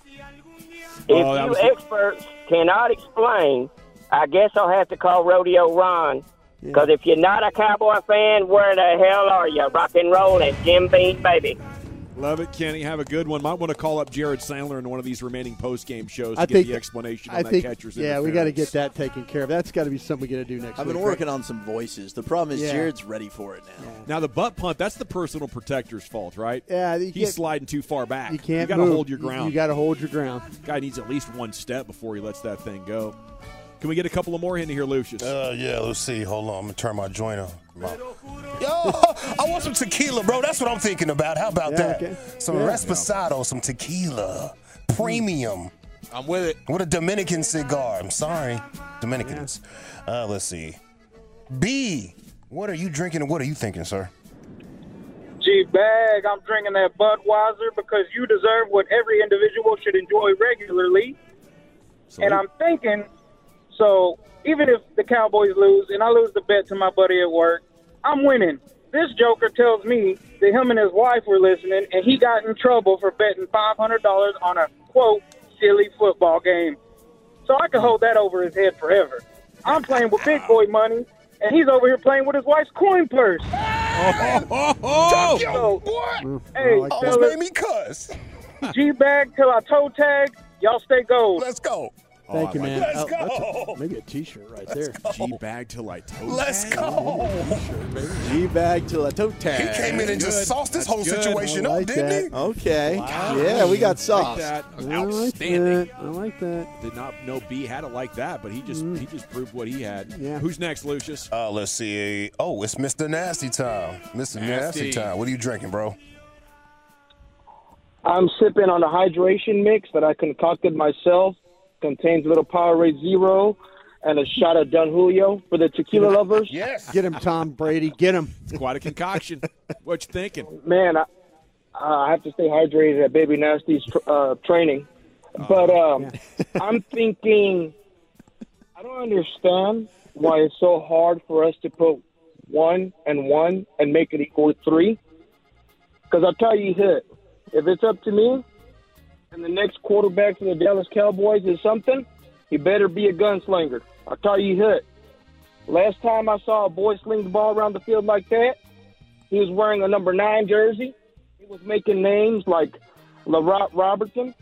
If Oh, that you was the- experts cannot explain, I guess I'll have to call Rodeo Ron. Because if you're not a Cowboy fan, where the hell are you? Rock and roll and Jim Beam, baby. Love it, Kenny. Have a good one. Might want to call up Jared Sandler in one of these remaining post-game shows to I get think the explanation on I that think, catcher's yeah, we got to interference. get that taken care of. That's got to be something we got to do next I've week. been working on some voices. The problem is Yeah. Jared's ready for it now. Now, the butt punt, that's the personal protector's fault, right? Yeah, you He's can't- sliding too far back. You can't got to move. hold your You- ground. You got to hold your ground. Guy needs at least one step before he lets that thing go. Can we get a couple of more into here, Lucius? Uh, yeah, let's see. Hold on. I'm going to turn my joint on. My- Yo, I want some tequila, bro. That's what I'm thinking about. How about Yeah, that? okay. Some Yeah. Reposado, some tequila. Premium. I'm with it. With a Dominican cigar. I'm sorry. Dominicans. Uh, let's see. B, what are you drinking and what are you thinking, sir? G-Bag, I'm drinking that Budweiser because you deserve what every individual should enjoy regularly. And I'm thinking, so even if the Cowboys lose and I lose the bet to my buddy at work, I'm winning. This joker tells me that him and his wife were listening and he got in trouble for betting five hundred dollars on a, quote, silly football game. So I could hold that over his head forever. I'm playing with big boy money, and he's over here playing with his wife's coin purse. Oh, oh, oh. So, What? hey, Almost fellas, made me cuss. G-Bag till I toe tag, y'all stay gold. Let's go. Thank Oh, you, I like man. that. Oh, Let's that's go. a- maybe a T-shirt right there. G-bag till I toe Let's tag. go. G-Bag till a toe tag. He came in and just Good. sauced this That's whole good. situation I up, like didn't that. Okay. Wow. Yeah, we got I like sauce. that. I like Outstanding. that. I like that. Did not know B had it like that, but he just he just proved what he had. Yeah. Who's next, Lucius? Uh, let's see. Oh, it's Mister Nasty time. Mister Nasty. Nasty. time. What are you drinking, bro? I'm sipping on a hydration mix that I concocted myself. Contains a little Powerade Zero and a shot of Don Julio for the tequila lovers. Yes. Get him, Tom Brady. Get him. It's quite a concoction. What you thinking? Man, I, I have to stay hydrated at Baby Nasty's uh, training. But um, I'm thinking, I don't understand why it's so hard for us to put one and one and make it equal three. Because I'll tell you this, if it's up to me, and the next quarterback for the Dallas Cowboys is something, he better be a gunslinger. I'll tell you what. Last time I saw a boy sling the ball around the field like that, he was wearing a number nine jersey. He was making names like LaRock Robertson.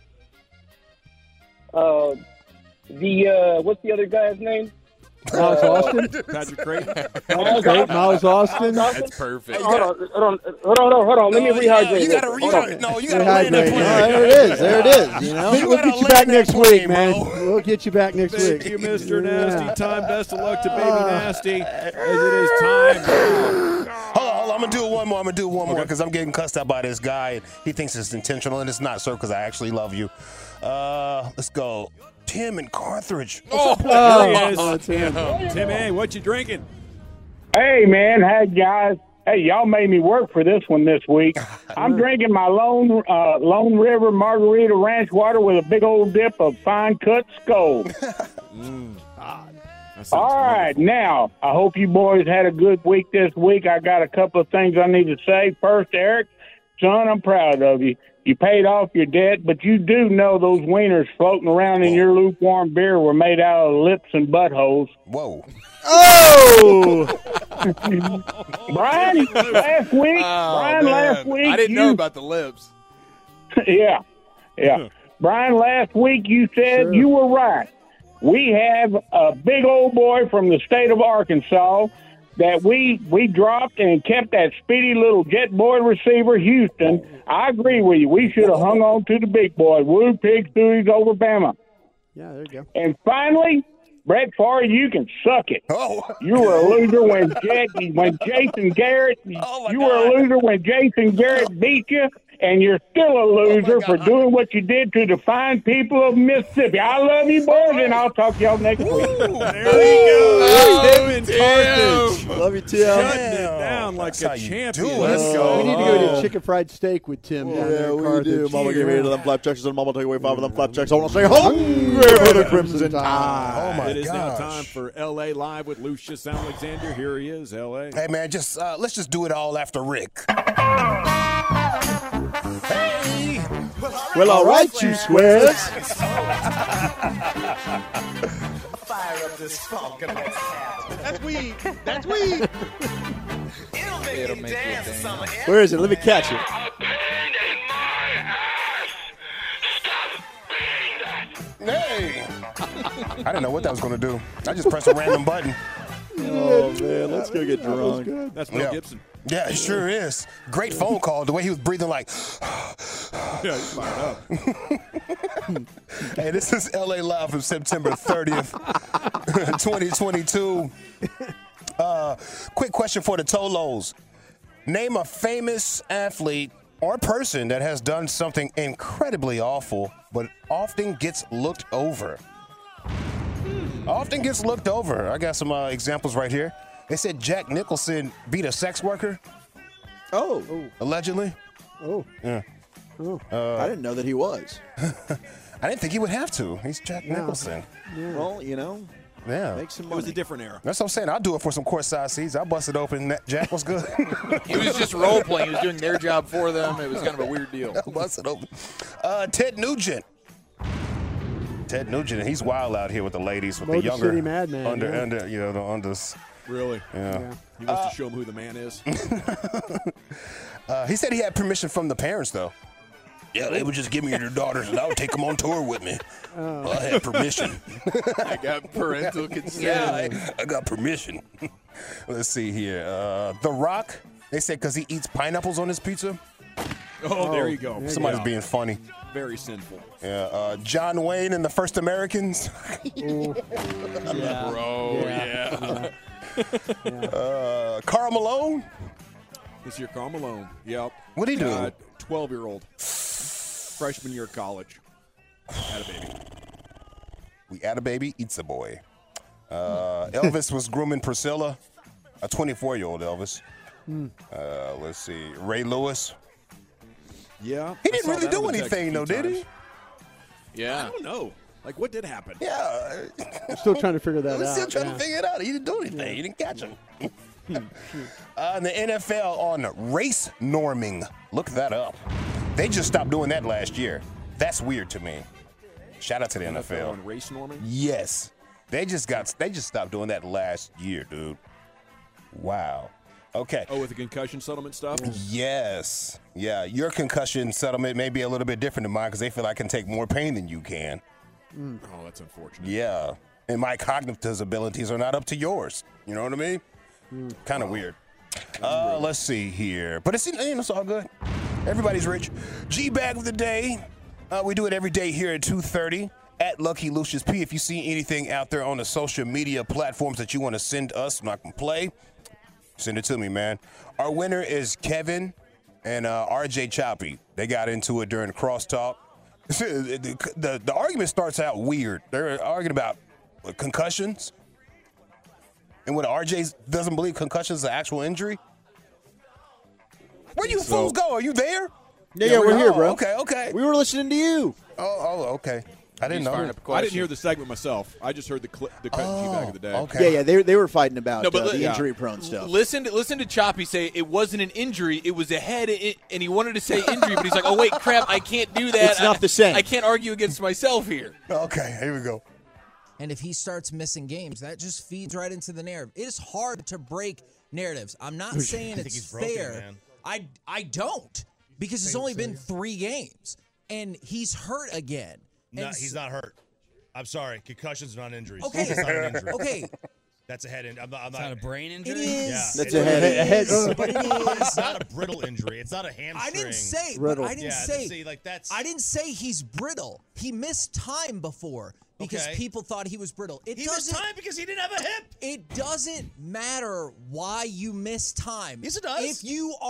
Uh, the uh, what's the other guy's name? Miles Austin. Patrick Creighton. Miles Austin. Miles Austin. That's perfect. Hold on, hold on, hold on, hold on. Let me No, yeah, rehydrate. You gotta, Hold you on. gotta, no, you gotta Rehydrate. land that Oh, plane. there it is. There it is. You know. You We'll gotta get you land back that next plane, week, man. bro. We'll get you back next Thank week. you, Mister Yeah. Nasty. Time. Best of luck to Baby Nasty as it is time. Hold on, hold on. I'm gonna do it one more. I'm gonna do it one more because I'm getting cussed out by this guy. And he thinks it's intentional, and it's not, sir. Because I actually love you. Uh, let's go. Tim and Carthage. Oh, Oh, there he is. oh, it's him. Tim, hey, what you drinking? Hey, man. Hey, guys. Hey, y'all made me work for this one this week. I'm drinking my Lone uh, Lone River Margarita Ranch water with a big old dip of fine cut skull. Mm. That All sounds right. Now, I hope you boys had a good week this week. I got a couple of things I need to say. First, Eric, son, I'm proud of you. You paid off your debt, but you do know those wieners floating around in your lukewarm beer were made out of lips and buttholes. Whoa. Oh! Brian, last week, Oh, Brian, man. last week, I didn't you, know about the lips. yeah, yeah. Brian, last week you said Sure. you were right. We have a big old boy from the state of Arkansas that we we dropped and kept that speedy little jet boy receiver, Houston. I agree with you. We should have hung on to the big boy. Woo, pigs, dooties over Bama. Yeah, there you go. And finally, Brett Favre, you can suck it. Oh. You were a loser when Jet, when Jason Garrett. Oh, my you were a God. loser when Jason Garrett beat you, and you're still a loser for doing what you did to the fine people of Mississippi. I love you, boys, and I'll talk to y'all next week. There you go. Oh, Tim and Tim. Carthage. Love you, Tim. Shutting it down like That's a how you champion. do it. Let's go. We need to go to chicken fried steak with Tim down there. Yeah, in we Carthage. do. Mama gave me eight of them flapjacks, and Mama take away five of them flapjacks. I want to say hungry for the Crimson Tide. Oh, my It is now gosh. time for L A Live with Lucius Alexander. Here he is, L A. Hey, man, just uh, let's just do it all after Rick. Hey. Well, all right, you squares. Fire up this funk and let's have it. That's weed. That's weed. It'll make It'll you make you dance, dance. summer. Where is it? Let me catch it. Hey. I didn't know what that was going to do. I just pressed a random button. Oh, man. Let's go get drunk. That's Mel Yeah. Gibson. Yeah, it sure is. Great phone call. The way he was breathing like. Yeah, he's fired up. Hey, this is L A Live from September thirtieth, twenty twenty-two. Uh, quick question for the Tolos. Name a famous athlete or person that has done something incredibly awful, but often gets looked over. Often gets looked over. I got some uh, examples right here. They said Jack Nicholson beat a sex worker. Oh. Allegedly. Oh. Yeah. Oh. Uh, I didn't know that he was. I didn't think he would have to. He's Jack Yeah. Nicholson. Yeah. Well, you know, Yeah. make some It money. was a different era. That's what I'm saying. I'll do it for some courtside seats. I'll bust it open. Jack was good. He was just role playing. He was doing their job for them. It was kind of a weird deal. I'll bust it open. Uh, Ted Nugent. Ted Nugent. He's wild out here with the ladies, with Motor the younger City Madman, under, yeah. under, you know, the unders. Really? Yeah. Yeah. He wants to show him who the man is. Uh, he said he had permission from the parents, though. Yeah, they would just give me their daughters, and I would take them on tour with me. Oh. Well, I had permission. I got parental consent. Yeah, I, I got permission. Let's see here. Uh, the Rock. They said because he eats pineapples on his pizza. Oh, there you go. There you Somebody's Yeah. being funny. Very sinful. Yeah. Uh, John Wayne and the First Americans. Ooh. Yeah. Bro, Yeah. yeah. Uh, Karl Malone. This year, Karl Malone. Yep. What'd he do? Uh, twelve-year-old. Freshman year of college. Had a baby. We had a baby, eats a boy. Uh, Elvis was grooming Priscilla, a twenty-four-year-old Elvis. Uh, let's see. Ray Lewis. Yeah. He I didn't saw really that do on the text a anything, few though, did he? times. I Yeah. don't know. Like, what did happen? Yeah. I'm still trying to figure that I'm out. still trying yeah. to figure it out. He didn't do anything. He didn't catch him. uh, and the N F L on race norming. Look that up. They just stopped doing that last year. That's weird to me. Shout out to the N F L. On race norming? Yes. They just got they just stopped doing that last year, dude. Wow. Okay. Oh, with the concussion settlement stuff? Yes. Yeah. Your concussion settlement may be a little bit different than mine because they feel I can take more pain than you can. Oh, that's unfortunate. Yeah. And my cognitive abilities are not up to yours. You know what I mean? Kind of weird. Uh, let's see here. But it's, you know, it's all good. Everybody's rich. G-Bag of the day. Uh, we do it every day here at two thirty at Lucky Lucius P. If you see anything out there on the social media platforms that you want to send us and I can play, send it to me, man. Our winner is Kevin and uh, R J Choppy. They got into it during crosstalk. the, the, the argument starts out weird. They're arguing about concussions. And when R J doesn't believe concussions is an actual injury. Where you So- fools go? Are you there? Yeah, yeah, we're here, Oh, bro. Okay, okay. We were listening to you. Oh, oh, okay. I didn't He's know. firing up a I question. didn't hear the segment myself. I just heard the clip, the cut Oh, G-Bag of the day. okay. Yeah, yeah, they they were fighting about No, but uh, li- the yeah. injury-prone stuff. Listen to listen to Choppy say it wasn't an injury, it was a head, it, and he wanted to say injury, but he's like, oh wait, crap, I can't do that. It's not I- the same. I can't argue against myself here. Okay, here we go. And if he starts missing games, that just feeds right into the narrative. It is hard to break narratives. I'm not saying think it's he's broken, fair. man. I I don't because it's only been three games and he's hurt again. No, And he's not hurt. I'm sorry. Concussions are not injuries. Okay. It's not an injury. Okay. That's a head injury. I'm not, I'm It's not, not a brain It injury? is. Yeah. That's It's a head. It a head is, but it It's is. not a brittle injury. It's not a hamstring. I didn't say, Brittle. but I didn't Yeah, say. see, like, that's- I didn't say he's brittle. He missed time before because Okay. people thought he was brittle. It He missed doesn't. time because he didn't have a hip. It doesn't matter why you miss time. Yes, it does. If you are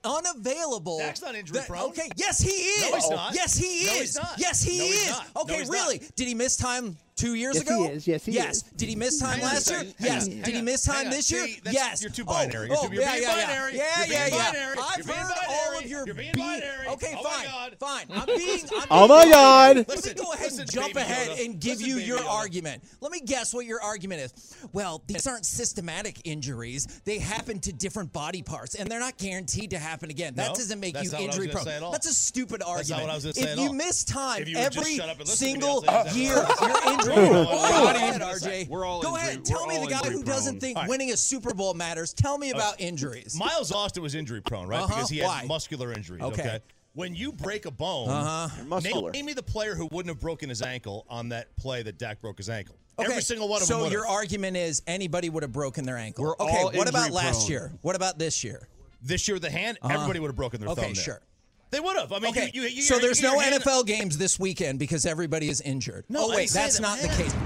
unavailable. Dak's not injury that- prone. Okay, yes, he is. No, he's not. Yes, he No, is. he's not. Yes, he No, he's is. not. No, Okay, he's really? not. Did he miss time two years Yes, he ago? is. Yes, he yes. is. Did he miss time Hang on a last year? second. Hang Yes. on. Did Hang he on. miss time Hang on. this year? See, that's- yes. you're too Oh, binary. You're Oh, too- you're yeah, being yeah, binary. Yeah, You're yeah, being yeah. binary. I've You're being heard all binary. of your You're being beat. binary. Okay, Oh, my fine. God. Fine. I'm being. I'm Oh, being my binary. God. Let Listen, me go ahead listen, and jump Baby ahead Yoda. and give Listen, you Baby your Yoda. argument. Let me guess what your argument is. Well, these aren't systematic injuries. They happen to different body parts, and they're not guaranteed to happen again. That No, doesn't make that's you not what I was injury gonna prone. say at all. That's a stupid argument. That's not what I was gonna say if at you all. miss time If you would just every shut up and listen to me, single I'll say exactly year, what you're injury We're prone. all Go injury ahead, prone. R J. We're all Go injury- ahead. Tell we're me the all guy injury who doesn't prone. think All right. winning a Super Bowl matters. Tell me about injuries. Miles Austin was injury prone, right? Uh-huh. Because he had Why? muscular injuries. Okay. Okay. When you break a bone, Uh-huh. name, muscular. name me the player who wouldn't have broken his ankle on that play that Dak broke his ankle. Okay, Every single one of so them would your have. argument is anybody would have broken their ankle. We're okay, all what about injury last prone. year? What about this year? This year, the hand, Uh-huh. everybody would have broken their Okay, thumb there. sure. They would have. I mean, Okay, you, you, you, so you're- there's you're no hand- N F L games this weekend because everybody is injured. No, oh I wait, didn't say that's that, not the man. case.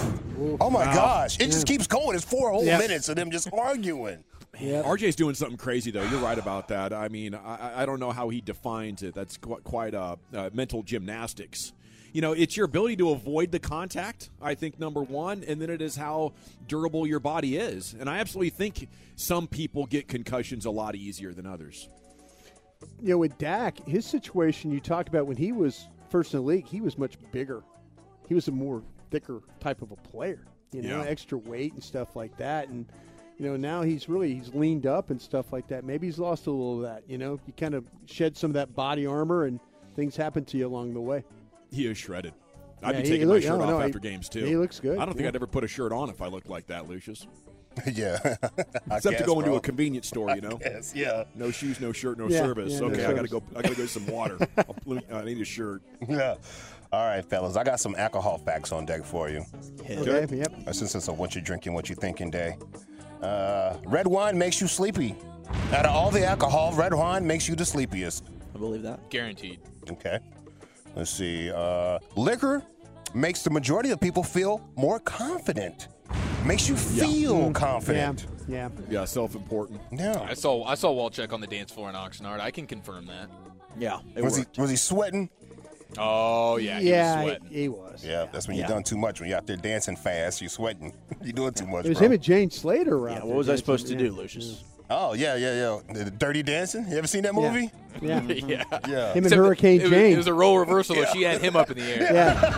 Oh my Wow. gosh! It Yeah. just keeps going. It's four whole Yeah. minutes of them just arguing. Yeah. R J's doing something crazy, though. You're right about that. I mean, I, I don't know how he defines it. That's quite, quite uh, uh, mental gymnastics. You know, it's your ability to avoid the contact, I think, number one, and then it is how durable your body is. And I absolutely think some people get concussions a lot easier than others. You know, with Dak, his situation you talked about when he was first in the league, he was much bigger. He was a more thicker type of a player, you know, Yeah. extra weight and stuff like that. And, you know, now he's really, he's leaned up and stuff like that. Maybe he's lost a little of that, you know. You kind of shed some of that body armor and things happen to you along the way. He is shredded. I'd Yeah, be he taking look- my shirt no, off no, after he- games, too. he looks good, I don't think yeah. I'd ever put a shirt on if I looked like that, Lucius. Yeah. I Except to guess, go into bro. a convenience store, you know. Yes, yeah. No shoes, no shirt, no Yeah, service. yeah, no okay, I gotta service. go. I gotta go to some water. I'll- I need a shirt. Yeah. All right, fellas. I got some alcohol facts on deck for you. Okay, yep. Uh, Since it's a what you're drinking, what you're thinking day. Uh, red wine makes you sleepy. Out of all the alcohol, red wine makes you the sleepiest. I believe that. Guaranteed. Okay. Let's see. Uh, liquor makes the majority of people feel more confident. Makes you feel confident. Yeah. Yeah, self-important. Yeah. I saw I saw Walchek on the dance floor in Oxnard. I can confirm that. Yeah. Was he was he sweating? Oh yeah, he yeah, was sweating. he, he was. Yeah, that's when Yeah. you've done too much. When you're out there dancing fast, you're sweating. You're doing too much. It was bro. him and Jane Slater around. Yeah, what was I supposed to do, Lucius? Oh yeah, yeah, yeah. The, the Dirty Dancing. You ever seen that Yeah. movie? Yeah. yeah. Yeah. Him and Except Hurricane it was, Jane. It was a role reversal. though. Yeah. She had him up in the air.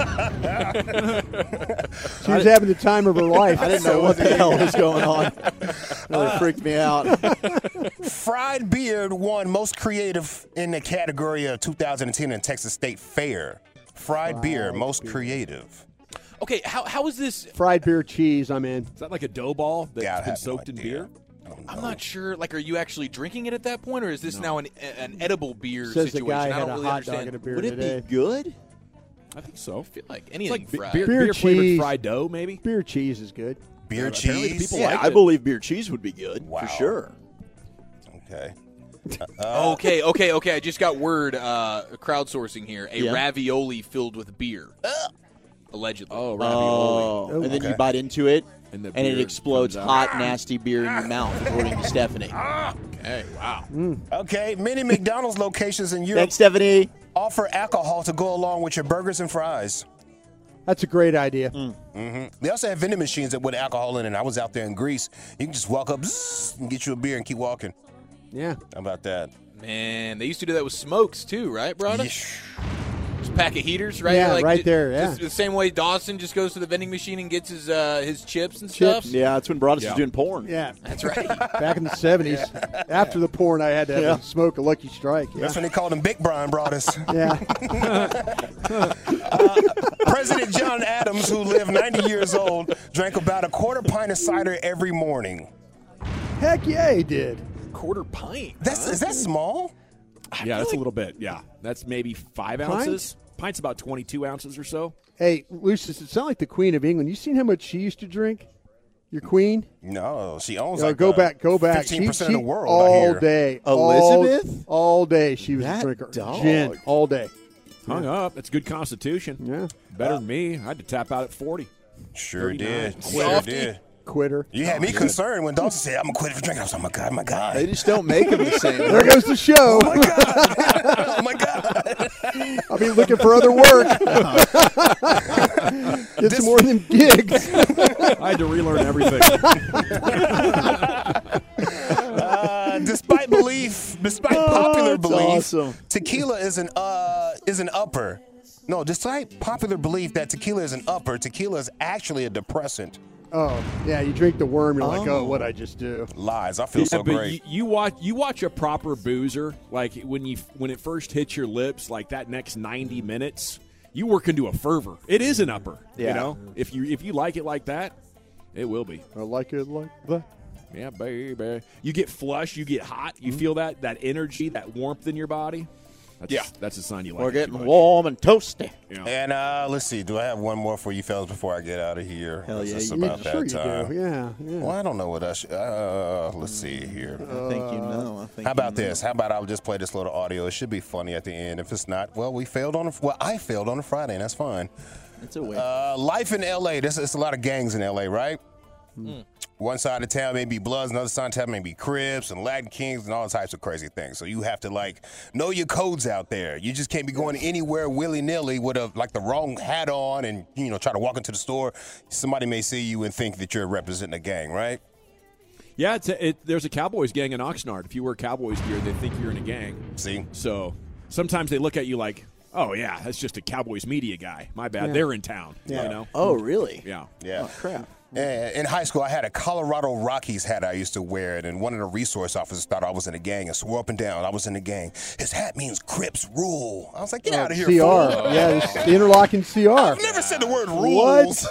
Yeah. She was having the time of her life. I didn't know what the hell was going on. Really freaked me out. Fried Beard won most creative in the category of two thousand ten in Texas State Fair. Fried, Beard, most creative. Okay, how how is this? Fried beer cheese, I'm in. Is that like a dough ball that's Yeah, I been have no soaked in idea. beer? I'm not sure. Like, are you actually drinking it at that point, or is this now an an edible beer Says the situation? guy I had don't a really hot understand. dog and a beer Would it today. be good? I think so. I feel like It's anything like be- fried. beer, Beer beer flavored cheese. fried dough, maybe. Beer cheese is good. Beer Yeah, apparently the cheese. people Yeah, liked I it. believe beer cheese would be good Wow. for sure. Okay. okay, okay, okay. I just got word. Uh, crowdsourcing here. A Yeah. ravioli filled with beer. Allegedly. Oh, ravioli. Oh, and then you Okay. bite into it, And and, the it beer explodes comes out. hot, nasty beer in your mouth, according to Stephanie. Okay, wow. Okay. Many McDonald's locations in Europe Thanks, Stephanie. offer alcohol to go along with your burgers and fries. That's a great idea. hmm They also have vending machines that with alcohol in it. I was out there in Greece. You can just walk up bzzz, and get you a beer and keep walking. Yeah. How about that? Man, they used to do that with smokes too, right, brother? Yeesh. Just pack of heaters, right? Yeah, like, right ju- there, yeah. Just the same way Dawson just goes to the vending machine and gets his uh, his chips and Chips. stuff. Yeah, that's when Broadus Yeah. was doing porn. Yeah. That's right. Back in the seventies. After the porn, I had to have Yeah. a smoke a Lucky Strike. Yeah. That's when they called him Big Brian brought us. yeah. President John Adams, who lived ninety years old, drank about a quarter pint of cider every morning. Heck yeah, he did. Quarter pint. That's is that small? Yeah, that's a little bit. Yeah, that's maybe five Pint? ounces. Pint's about twenty-two ounces or so. Hey, Lucius, it sounds like the Queen of England. You seen how much she used to drink? Your queen? No, she owns No, like go uh, back, go back. Fifteen percent She- of the world. all I hear. day. Elizabeth? All, all day she was That a drinker. dog. Gin all day. Hung up. That's good constitution. Yeah. Better than me. I had to tap out at forty. Sure did. thirty-nine. Sure Softy. did. quitter. You had me concerned when Dawson said, I'm going to quit for drinking. I was like, oh, my God, my God. They just don't make them the same. There goes the show. Oh, my God. Oh, my God. I'll be looking for other work. Get some more of them gigs. I had to relearn everything. uh, despite belief, despite Oh, popular that's belief, awesome. tequila is an uh is an upper. No, despite popular belief that tequila is an upper, tequila is actually a depressant. Oh, yeah, you drink the worm, you're like, oh, what'd I just do? Lies. I feel Yeah, so but great. You, you watch you watch a proper boozer, like when you when it first hits your lips, like that next ninety minutes, you work into a fervor. It is an upper. Yeah. You know, if you if you like it like that, it will be. I like it like that. Yeah, baby. You get flush, you get hot, you feel that that energy, that warmth in your body. That's Yeah. that's a sign you like We're it too getting much. warm and toasty. Yeah. And uh, let's see. Do I have one more for you fellas before I get out of here? Hell It's yeah, just you- about Sure that you time. do. Yeah, yeah. Well, I don't know what I should. Uh, let's see here. I think you know. I think How about you know. this? How about I'll just play this little audio? It should be funny at the end. If it's not, well, we failed on a, well, I failed on a Friday, and that's fine. It's a win. Uh, life in L A. This it's a lot of gangs in L A, right? Mm. One side of town may be Bloods, another side of town may be Crips and Latin Kings and all types of crazy things. So you have to like know your codes out there. You just can't be going anywhere willy nilly with a like the wrong hat on and you know try to walk into the store. Somebody may see you and think that you're representing a gang, right? Yeah, it's a, it, there's a Cowboys gang in Oxnard. If you wear Cowboys gear, they think you're in a gang. See? So sometimes they look at you like, oh, yeah, that's just a Cowboys media guy. My bad. Yeah. They're in town. Yeah. You know? Oh, really? Yeah. Yeah. Oh, crap. And in high school, I had a Colorado Rockies hat I used to wear, and one of the resource officers thought I was in a gang and swore up and down I was in a gang. His hat means Crips rule. I was like, get Oh, out of here, C R. fool. Yeah, it's the interlocking C R. I've never said the word What? rules.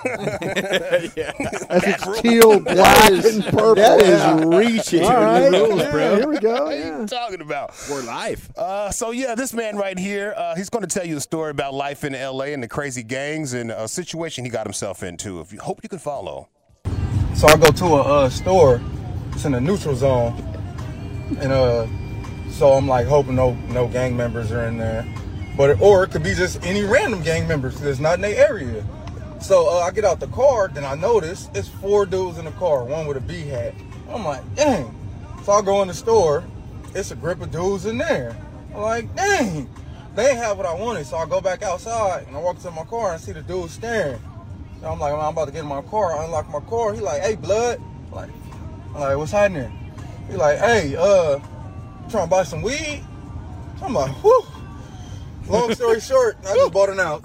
That's it's teal, black, and purple. That is Yeah. reaching. All right. rules, Yeah, bro. here we go. What are Yeah. you talking about? We're live. Uh, so, yeah, this man right here, uh, he's going to tell you a story about life in L A and the crazy gangs and a situation he got himself into. If you hope you can follow. So I go to a uh, store. It's in a neutral zone, and uh, so I'm like hoping no no gang members are in there, but it, or it could be just any random gang members that's not in their area. So uh, I get out the car, then I notice it's four dudes in the car, one with a B hat. I'm like, dang. So I go in the store, it's a grip of dudes in there. I'm like, dang, they ain't have what I wanted. So I go back outside and I walk to my car and see the dude staring. So I'm like, I'm about to get in my car. I unlock my car. He like, hey, blood. I'm like, I'm like, what's happening? He like, hey, uh, trying to buy some weed? So I'm like, whew. Long story short, I just bought an ounce.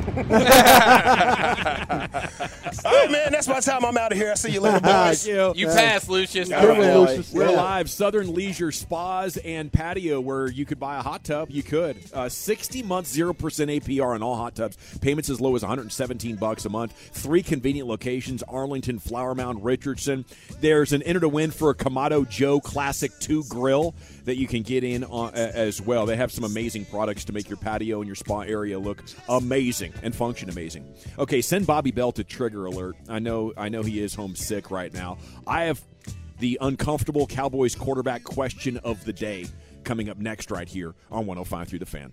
All right, man, that's my time. I'm out of here. I'll see you later, boys. you. You passed, Lucius. Good one, right. Lucius. We're Yeah. live. Southern Leisure Spas and Patio, where you could buy a hot tub. You could. Uh, sixty months, zero percent A P R on all hot tubs. Payments as low as one hundred seventeen bucks a month. Three convenient locations: Arlington, Flower Mound, Richardson. There's an enter to win for a Kamado Joe Classic two grill that you can get in on, uh, as well. They have some amazing products to make your patio and your spa area look amazing and function amazing. Okay, send Bobby Bell to Trigger Alert. I know, I know he is homesick right now. I have the uncomfortable Cowboys quarterback question of the day coming up next right here on one oh five Through the Fan.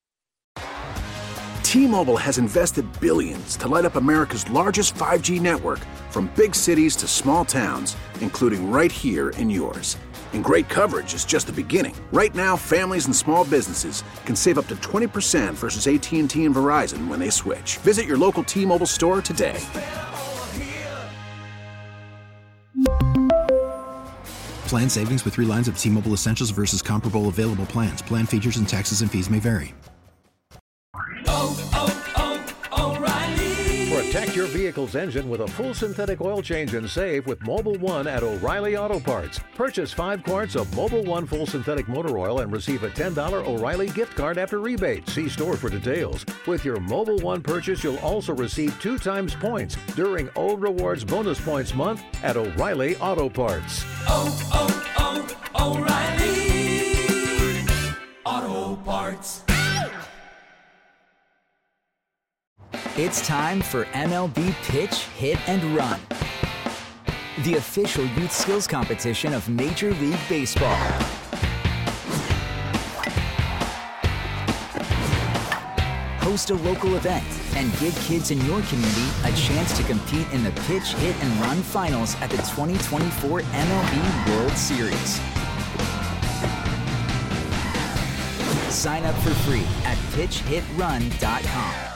T-Mobile has invested billions to light up America's largest five G network, from big cities to small towns, including right here in yours. And great coverage is just the beginning. Right now, families and small businesses can save up to twenty percent versus A T and T and Verizon when they switch. Visit your local T-Mobile store today. Plan savings with three lines of T-Mobile Essentials versus comparable available plans. Plan features and taxes and fees may vary. Protect your vehicle's engine with a full synthetic oil change and save with Mobil one at O'Reilly Auto Parts. Purchase five quarts of Mobil one full synthetic motor oil and receive a ten dollars O'Reilly gift card after rebate. See store for details. With your Mobil one purchase, you'll also receive two times points during O Rewards Bonus Points Month at O'Reilly Auto Parts. Oh, oh, oh, O'Reilly Auto Parts. It's time for M L B Pitch, Hit, and Run, the official youth skills competition of Major League Baseball. Host a local event, and give kids in your community a chance to compete in the Pitch, Hit, and Run Finals at the twenty twenty-four M L B World Series. Sign up for free at pitch hit run dot com.